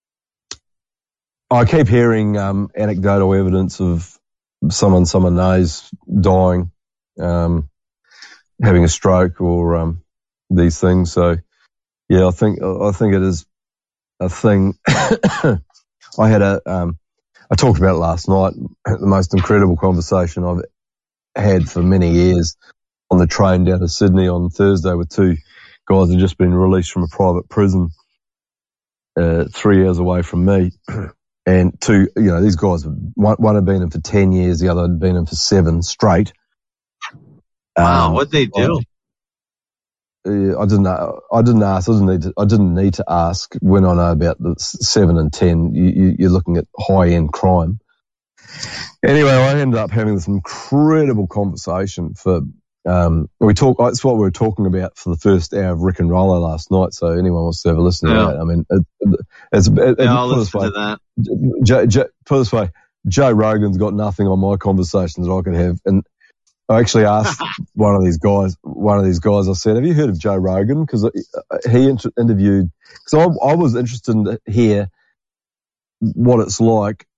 I keep hearing um, anecdotal evidence of someone someone knows dying, um, having a stroke or um, these things. So, yeah, I think I think it is a thing. I had a um, I talked about it last night. The most incredible conversation I've had for many years on the train down to Sydney on Thursday with two guys who had just been released from a private prison, uh, three hours away from me. And two, you know, these guys, one, one had been in for ten years, the other had been in for seven straight. Wow, um, what'd they do? I, I didn't know. I didn't ask. I didn't need to, I didn't need to ask. When I know about the seven and ten, you, you, you're looking at high end crime. Anyway, I ended up having this incredible conversation for. Um, we talk. That's what we were talking about for the first hour of Rick and Rollo last night. So anyone wants to have a listen Yeah. to that, I mean, it, it, it's. It, Yeah, I'll put it this listen way, to that. Joe, Joe, put it this way, Joe Rogan's got nothing on my conversations that I could have. And I actually asked one of these guys, one of these guys, I said, have you heard of Joe Rogan? Because he inter- interviewed, because I, I was interested to hear what it's like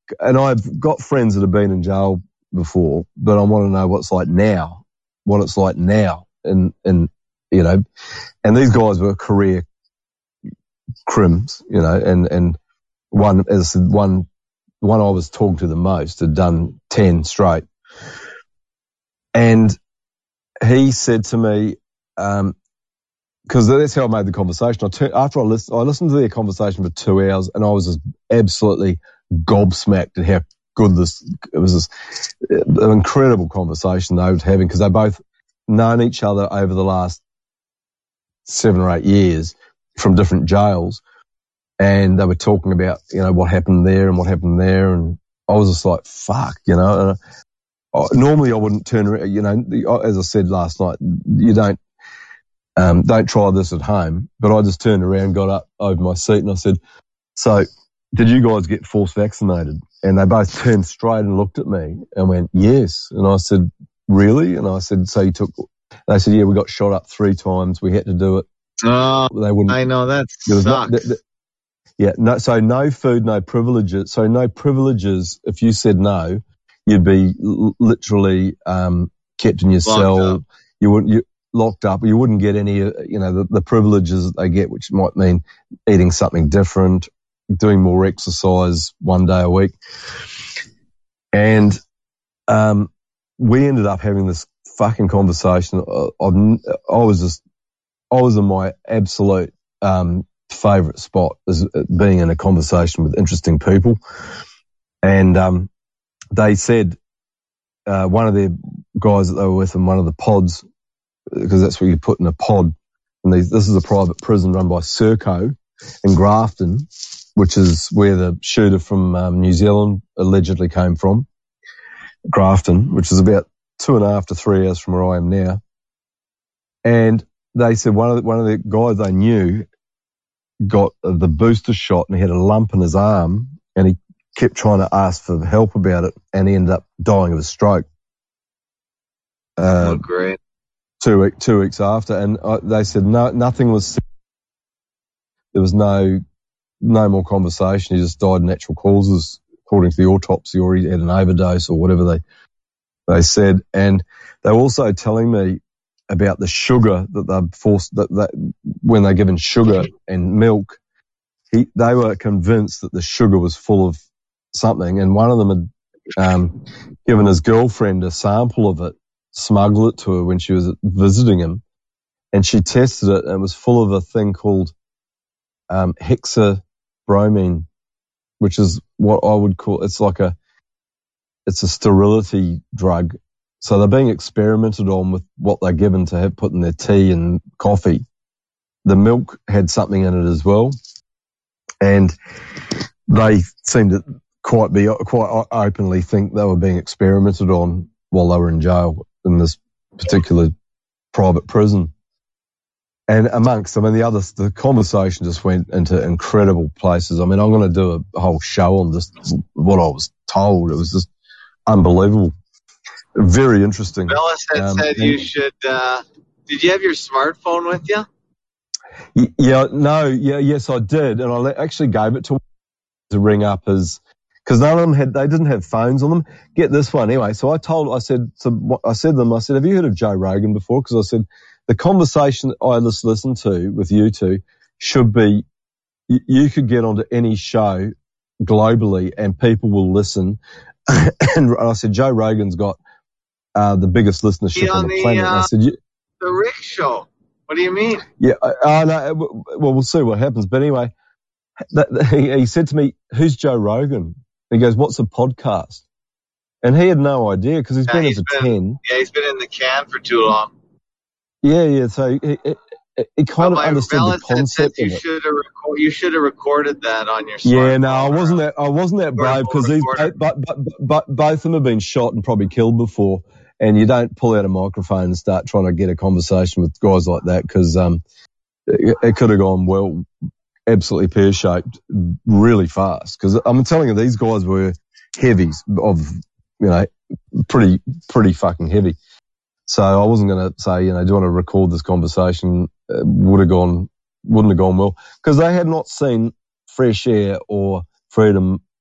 and I've got friends that have been in jail before, but I want to know what it's like now, what it's like now, and and you know, and these guys were career crims, you know, and and one as one one I was talking to the most had done ten straight, and he said to me, um, because that's how I made the conversation. I tur- after I listened, I listened to their conversation for two hours, and I was just absolutely gobsmacked at how good this. It was this an incredible conversation they were having, because they both known each other over the last seven or eight years from different jails, and they were talking about, you know, what happened there and what happened there, and I was just like, fuck, you know. And I, normally I wouldn't turn around, you know, as I said last night, you don't um, don't try this at home, but I just turned around, got up over my seat, and I said, so did you guys get force vaccinated? And they both turned straight and looked at me and went, yes. And I said, really? And I said, so you took, they said, yeah, we got shot up three times. We had to do it. Oh, they wouldn't, I know, that sucks. sucks. Not, th- th- yeah, no, so no food, no privileges. So no privileges. If you said no, you'd be l- literally um, kept in your Locked cell. up. You wouldn't, you locked up. You wouldn't get any, uh, you know, the, the privileges that they get, which might mean eating something different, doing more exercise one day a week. And um, we ended up having this fucking conversation. I, I, I was just, I was in my absolute um, favourite spot, as being in a conversation with interesting people. And um, they said, uh, one of their guys that they were with in one of the pods, because that's where you put in a pod, and these, this is a private prison run by Serco in Grafton, which is where the shooter from um, New Zealand allegedly came from, Grafton, which is about two and a half to three hours from where I am now. And they said one of the, one of the guys they knew got the booster shot, and he had a lump in his arm, and he kept trying to ask for help about it, and he ended up dying of a stroke. Uh, oh, great. Two, week, two weeks after, and uh, they said no, nothing was, there was no no more conversation. He just died of natural causes, according to the autopsy, or he had an overdose or whatever they they said. And they were also telling me about the sugar that they're forced, that, that when they're given sugar and milk, he, they were convinced that the sugar was full of something. And one of them had um, given his girlfriend a sample of it, smuggled it to her when she was visiting him, and she tested it, and it was full of a thing called um, hexabromine, which is what I would call, it's like a, it's a sterility drug. So they're being experimented on with what they're given to have put in their tea and coffee. The milk had something in it as well, and they seemed to quite be quite openly think they were being experimented on while they were in jail in this particular private prison. And amongst, I mean, the other, the conversation just went into incredible places. I mean, I'm going to do a whole show on just what I was told. It was just unbelievable. Very interesting. Bellis had um, said you should, uh, did you have your smartphone with you? Yeah, no, yeah, yes, I did. And I actually gave it to to ring up as, because none of them had, they didn't have phones on them. Get this one anyway. So I told, I said, to, I said to them, I said, have you heard of Joe Rogan before? Because I said, the conversation I just listened to with you two should be, you, you could get onto any show globally and people will listen. And I said, Joe Rogan's got uh, the biggest listenership on, on the, the planet. Uh, and I said, you, the Rick Show. What do you mean? Yeah, I, I know. Well, we'll see what happens. But anyway, that, that, he, he said to me, who's Joe Rogan? And he goes, what's a podcast? And he had no idea because he's yeah, been he's in for been, ten. Yeah, he's been in the can for too long. Yeah, yeah. So he, he, he kind well, of understood the concept you of it. Should have record, you should have recorded that on your smartphone. Yeah, no, I wasn't that. I wasn't that brave because these, but, but, but, but both of them have been shot and probably killed before. And you don't pull out a microphone and start trying to get a conversation with guys like that because um, it, it could have gone well, absolutely pear-shaped, really fast. Because I'm telling you, these guys were heavies of, you know, pretty, pretty fucking heavy. So I wasn't going to say, you know, do you want to record this conversation? Uh, would have gone, wouldn't have gone well because they had not seen Fresh Air or Freedom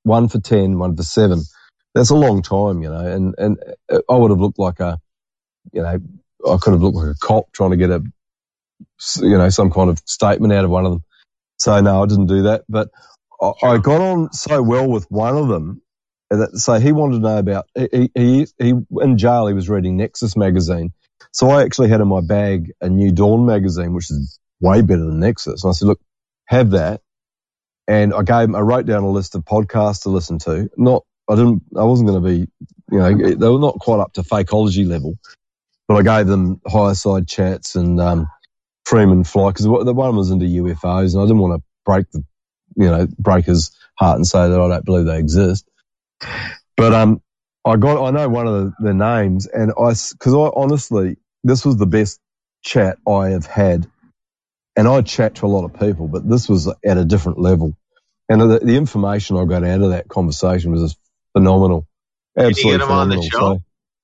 one for ten, one for seven. That's a long time, you know, and, and I would have looked like a, you know, I could have looked like a cop trying to get a, you know, some kind of statement out of one of them. So no, I didn't do that, but I, I got on so well with one of them that, so he wanted to know about, he, he, he, in jail, he was reading Nexus magazine. So I actually had in my bag a New Dawn magazine, which is way better than Nexus. And I said, look, have that. And I gave him, I wrote down a list of podcasts to listen to. Not, I didn't, I wasn't going to be, you know, they were not quite up to Fakeology level, but I gave them Higher Side Chats and, um, Freeman Fly, because the one of them was into U F Os, and I didn't want to break the, you know, break his heart and say that I don't believe they exist. But, um, I got, I know one of the, the names, and I, because I honestly, this was the best chat I have had. And I chat to a lot of people, but this was at a different level. And the, the information I got out of that conversation was just phenomenal. Absolutely Did you get him phenomenal. on the show?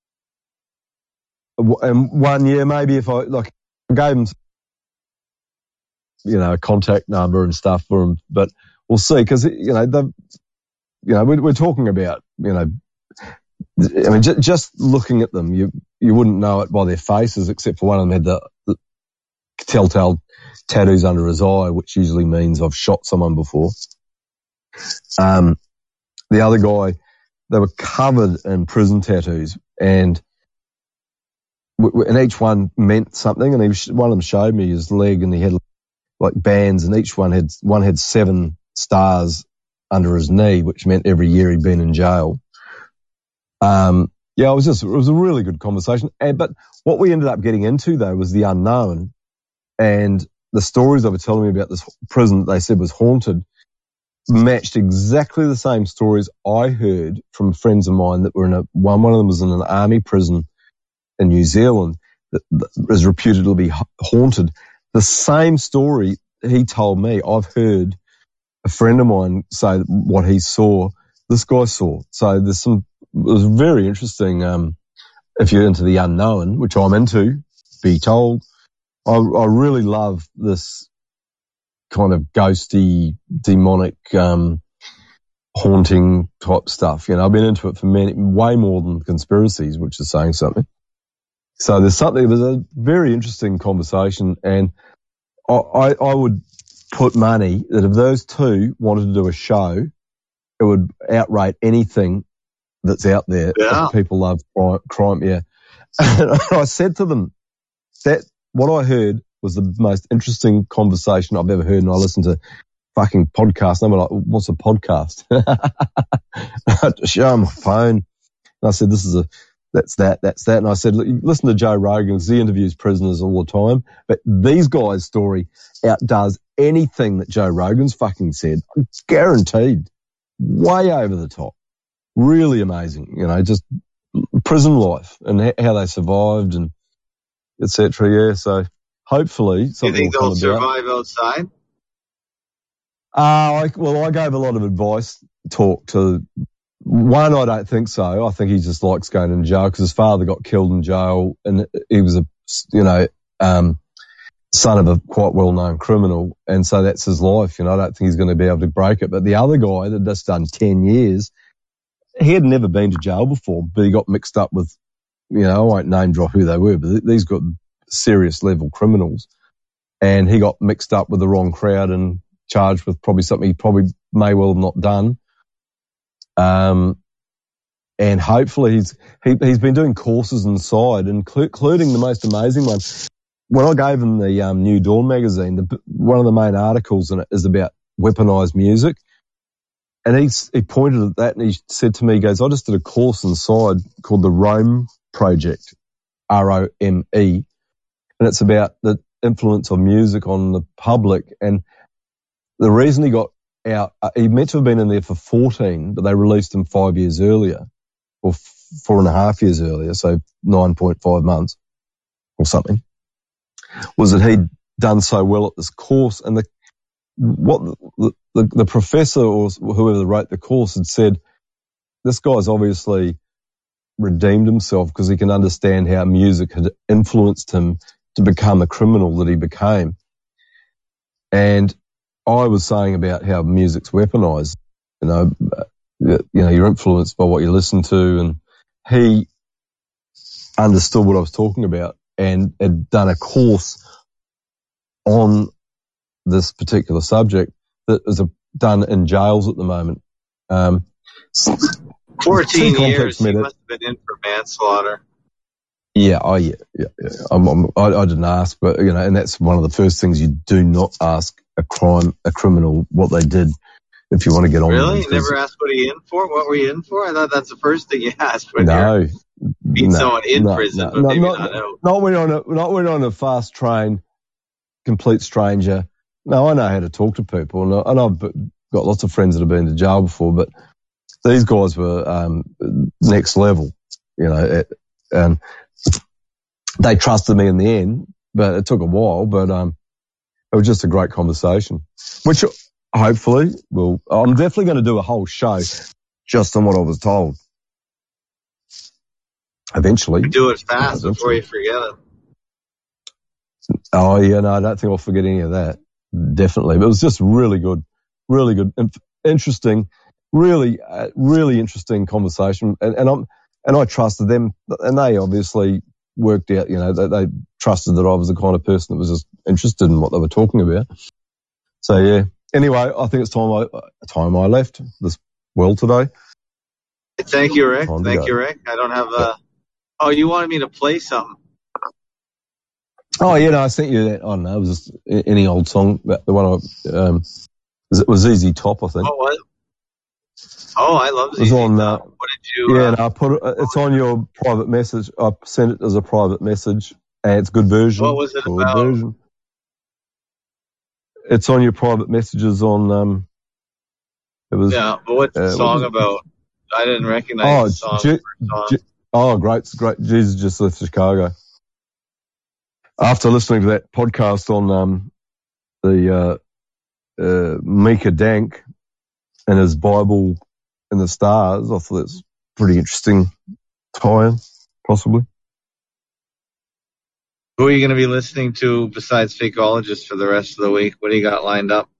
So, and one year, maybe if I, like, I gave him, you know, a contact number and stuff for him, but we'll see. Cause, you know, the, you know, we're, we're talking about, you know, I mean, j- just looking at them, you, you wouldn't know it by their faces, except for one of them had the, the telltale tattoos under his eye, which usually means I've shot someone before. Um, the other guy, they were covered in prison tattoos, and w- and each one meant something. And he was, one of them showed me his leg, and he had like bands, and each one had one had seven stars under his knee, which meant every year he'd been in jail. Um, yeah, it was just it was a really good conversation. And, but what we ended up getting into though was the unknown. And the stories they were telling me about this prison that they said was haunted matched exactly the same stories I heard from friends of mine that were in a, one, one of them was in an army prison in New Zealand that, that is reputed to be haunted. The same story he told me, I've heard a friend of mine say what he saw, this guy saw. So there's some, it was very interesting, um, if you're into the unknown, which I'm into, be told. I, I really love this kind of ghosty, demonic, um, haunting type stuff. You know, I've been into it for many, way more than conspiracies, which is saying something. So there's something, it was a very interesting conversation, and I, I, I would put money that if those two wanted to do a show, it would outrate anything that's out there. Yeah. People love crime, crime yeah. And I said to them that what I heard was the most interesting conversation I've ever heard, and I listened to fucking podcasts. And they were like, what's a podcast? I had to show them my phone. And I said, this is a, that's that, that's that. And I said, look, listen to Joe Rogan, because he interviews prisoners all the time. But these guys' story outdoes anything that Joe Rogan's fucking said. It's guaranteed. Way over the top. Really amazing. You know, just prison life and how they survived and et cetera. Yeah, so hopefully Do you something think will they'll come survive outside? Uh, I, well, I gave a lot of advice talk to one. I don't think so. I think he just likes going in jail because his father got killed in jail, and he was a, you know, um, son of a quite well-known criminal, and so that's his life. You know, I don't think he's going to be able to break it. But the other guy that just done ten years, he had never been to jail before, but he got mixed up with, you know, I won't name drop who they were, but these got serious level criminals, and he got mixed up with the wrong crowd and charged with probably something he probably may well have not done. Um, and hopefully he's, he, he's been doing courses inside, including the most amazing one. When I gave him the, um, New Dawn magazine, the, one of the main articles in it is about weaponized music. And he, he pointed at that and he said to me, he goes, I just did a course inside called the Rome Project, R O M E. And it's about the influence of music on the public. And the reason he got out, uh, he meant to have been in there for fourteen, but they released him five years earlier, or f- four and a half years earlier, so nine point five months or something, was that he'd done so well at this course. And the what the, the, the professor or whoever wrote the course had said, this guy's obviously redeemed himself because he can understand how music had influenced him to become a criminal that he became. And I was saying about how music's weaponized, you know, you know, you're influenced by what you listen to, and he understood what I was talking about and had done a course on this particular subject that is a, done in jails at the moment. Um, Fourteen years. He Medic. must have been in for manslaughter. Yeah, oh yeah, yeah. yeah. I'm, I'm, I, I didn't ask, but you know, and that's one of the first things you do not ask a crime, a criminal, what they did if you want to get on. Really? With You never asked what are you in for? What were you in for? I thought that's the first thing you asked when no, you're meet no, someone in no, prison, no, but no, maybe not, not out. not when on a not when on a fast train, complete stranger. No, I know how to talk to people, and, I, and I've got lots of friends that have been to jail before, but these guys were um, next level, you know, it, and they trusted me in the end, but it took a while, but um, it was just a great conversation, which hopefully will, I'm definitely going to do a whole show just on what I was told. Eventually. Do it fast uh, before you forget it. Oh, yeah, no, I don't think I'll forget any of that. Definitely. But it was just really good, really good, interesting, really, uh, really interesting conversation. And, and I'm, and I trusted them, and they obviously worked out, you know, they, they trusted that I was the kind of person that was just interested in what they were talking about. So, yeah. Anyway, I think it's time I, time I left this world today. Thank you, Rick. Time Thank you, Rick. I don't have a, oh, you wanted me to play something. Oh, yeah, no, I sent you that. I don't know, it was just any old song. The one I, um, it was Z Z Top, I think. Oh, what? Oh, I love Z Z Top. On, uh, what did you? Yeah, uh, no, I put it, it's on your private message. I sent it as a private message, and it's a good version. What was it good about? Version. It's on your private messages on, um, it was. Yeah, but what's the uh, song what about? I didn't recognize oh, the song. G- song. G- oh, great, great. Jesus just left Chicago. After listening to that podcast on um, the uh, uh, Mika Dank and his Bible in the Stars, I thought it's pretty interesting tie-in, possibly. Who are you going to be listening to besides Fakeologists for the rest of the week? What do you got lined up?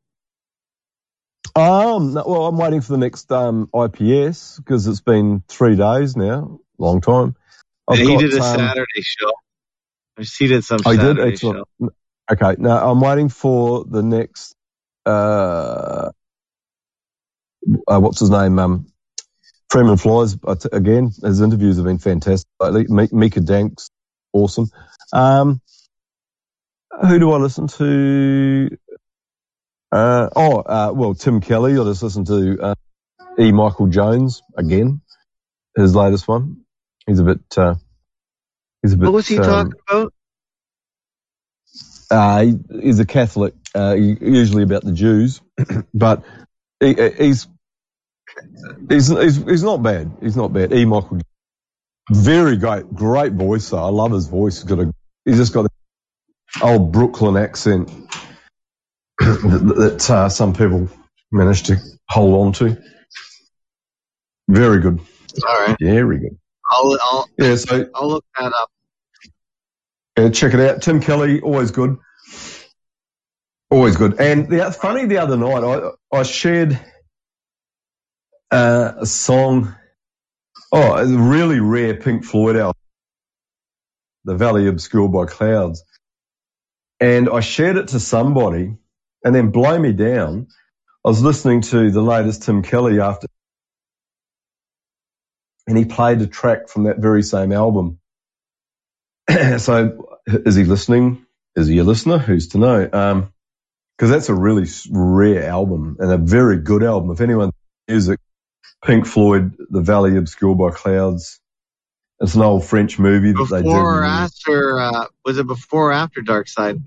Um, no, well, I'm waiting for the next um, I P S because it's been three days now, long time. I've and he got, did a um, Saturday show. He did some I Saturday did, excellent. show. Okay, now I'm waiting for the next, uh, uh what's his name? Um, Freeman Flies, again, his interviews have been fantastic. Mika Dank's awesome. Um, who do I listen to? Uh, oh, uh, well, Tim Kelly. I just listened to uh, E. Michael Jones again, his latest one. He's a bit, uh, he's a bit. What was he um, talking about? Uh, he, he's a Catholic, uh, usually about the Jews, but he, he's, he's, he's, he's not bad. He's not bad. E. Michael, very great, great voice. Though. I love his voice. He's got a, he's just got an old Brooklyn accent that, that uh, some people manage to hold on to. Very good. All right. Very good. I'll, I'll, yeah, so, I'll look that up. Yeah, check it out. Tim Kelly, always good. Always good. And the funny, the other night, I, I shared uh, a song, oh, a really rare Pink Floyd album, The Valley Obscured by Clouds. And I shared it to somebody, and then blow me down, I was listening to the latest Tim Kelly after, and he played a track from that very same album. So, is he listening? Is he a listener? Who's to know? Um, because that's a really rare album and a very good album. If anyone's music, Pink Floyd, The Valley Obscured by Clouds. It's an old French movie that before they did. Before or after, uh, was it before or after Dark Side?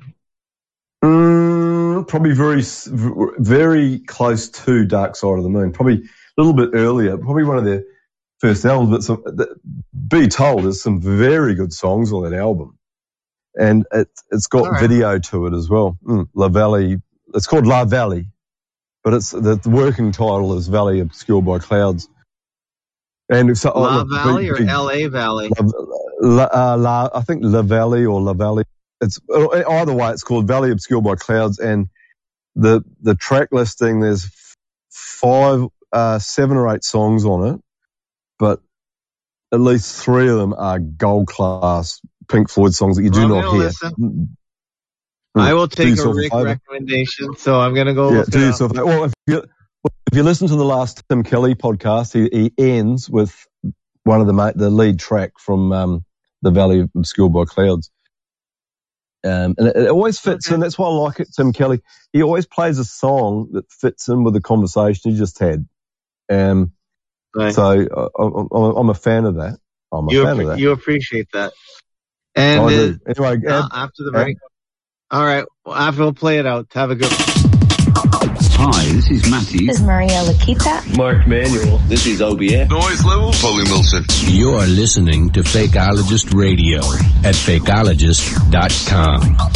Mm, probably very, very close to Dark Side of the Moon. Probably a little bit earlier. Probably one of their first albums. But some, be told, there's some very good songs on that album. And it, it's got right. video to it as well. Mm, La Valley. It's called La Valley, but it's the, the working title is Valley Obscured by Clouds. And so, La oh, look, Valley big, or big, L A Valley? La, uh, La, I think La Valley or La Valley. It's either way. It's called Valley Obscured by Clouds, and the the track listing. There's five uh, seven or eight songs on it, but at least three of them are gold class Pink Floyd songs that you do I'm not gonna hear. listen. Mm. I will Do take a yourself Rick favour. recommendation, so I'm gonna go. Yeah, look do it up. yourself. Well, if you if you listen to the last Tim Kelly podcast, he, he ends with one of the ma- the lead track from um, the Valley of Schoolboy Clouds, um, and it, it always fits Okay. in. That's why I like it. Tim Kelly. He always plays a song that fits in with the conversation he just had. Um, Right. so I, I'm, I'm a fan of that. I'm a you fan appre- of that. you appreciate that. And I uh, do. Anyway, uh, Ab, after the Ab, break. All right. Well, after we'll play it out. Have a good one. Hi, this is Matty. This is Maria Lakita. Mark Manuel. This is O B F. Noise level. Paulie Wilson. You're listening to Fakeologist Radio at fakeologist dot com.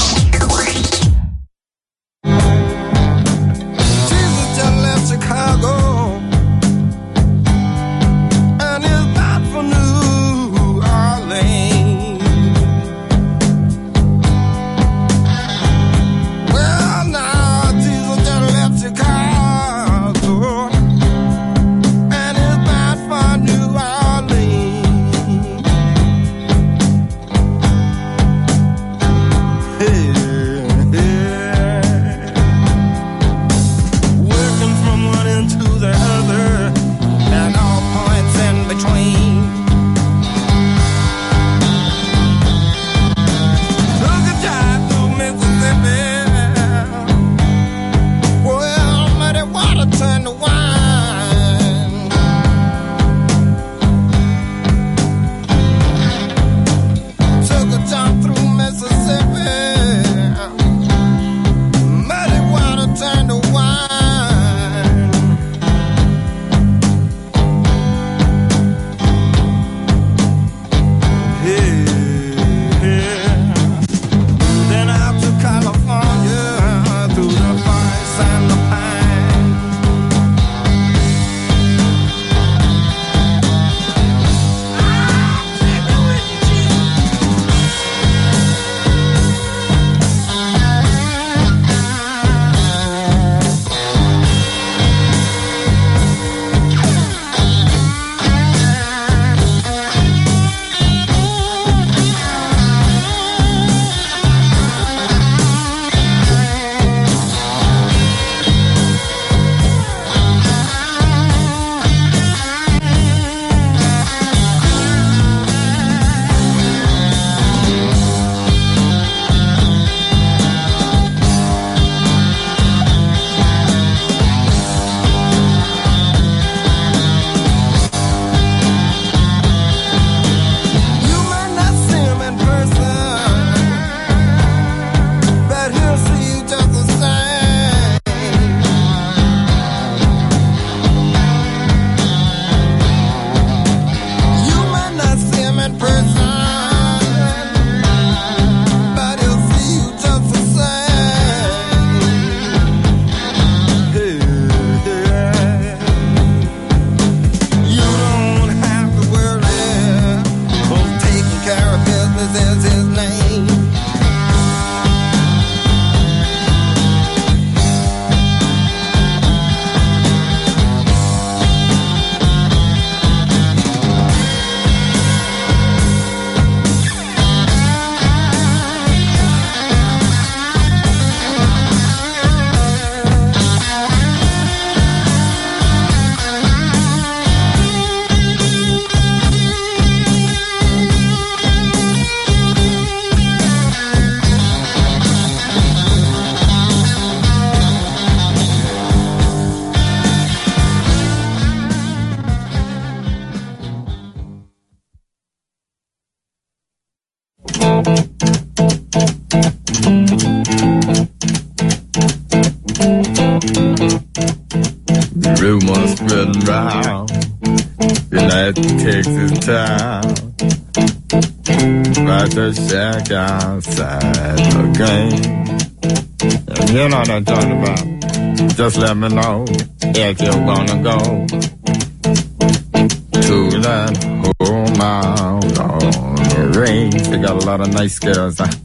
Jesus just left Chicago and is bound for New Orleans. Well, now Jesus just left Chicago and is bound for New Orleans. Hey, hey. Working from one end to the other, and all points in between. Took a drive through Mississippi. Well, muddy water turned to wine. Took a jump through Mississippi. Muddy water turned to wine. Hey, hey. Then out to California, through the forest and the pine. You might not see him in person, but he'll see you just the same. You might not see him in person, but he'll see you just the same. Hey, hey. You don't have to worry, 'cause taking care of business is his name. The rumors spreading round United Texas town. Right the shack outside the game. And you know what I'm talking about. Just let me know if you wanna go to that whole mile on the range. They got a lot of nice girls. Huh?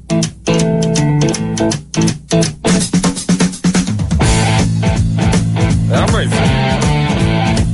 I'm racing.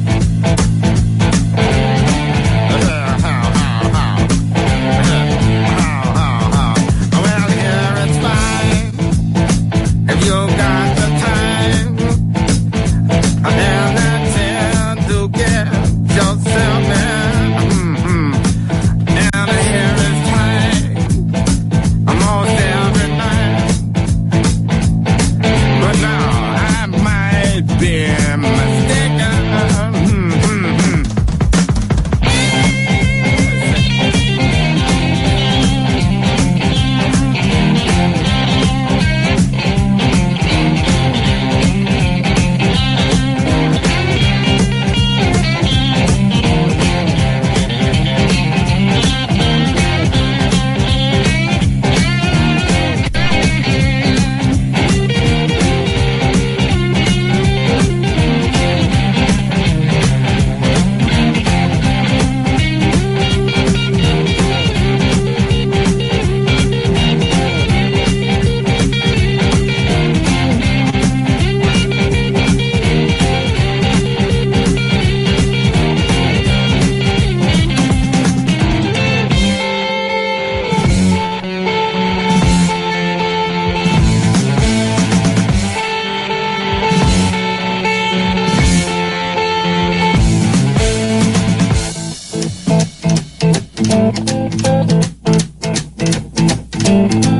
Thank you.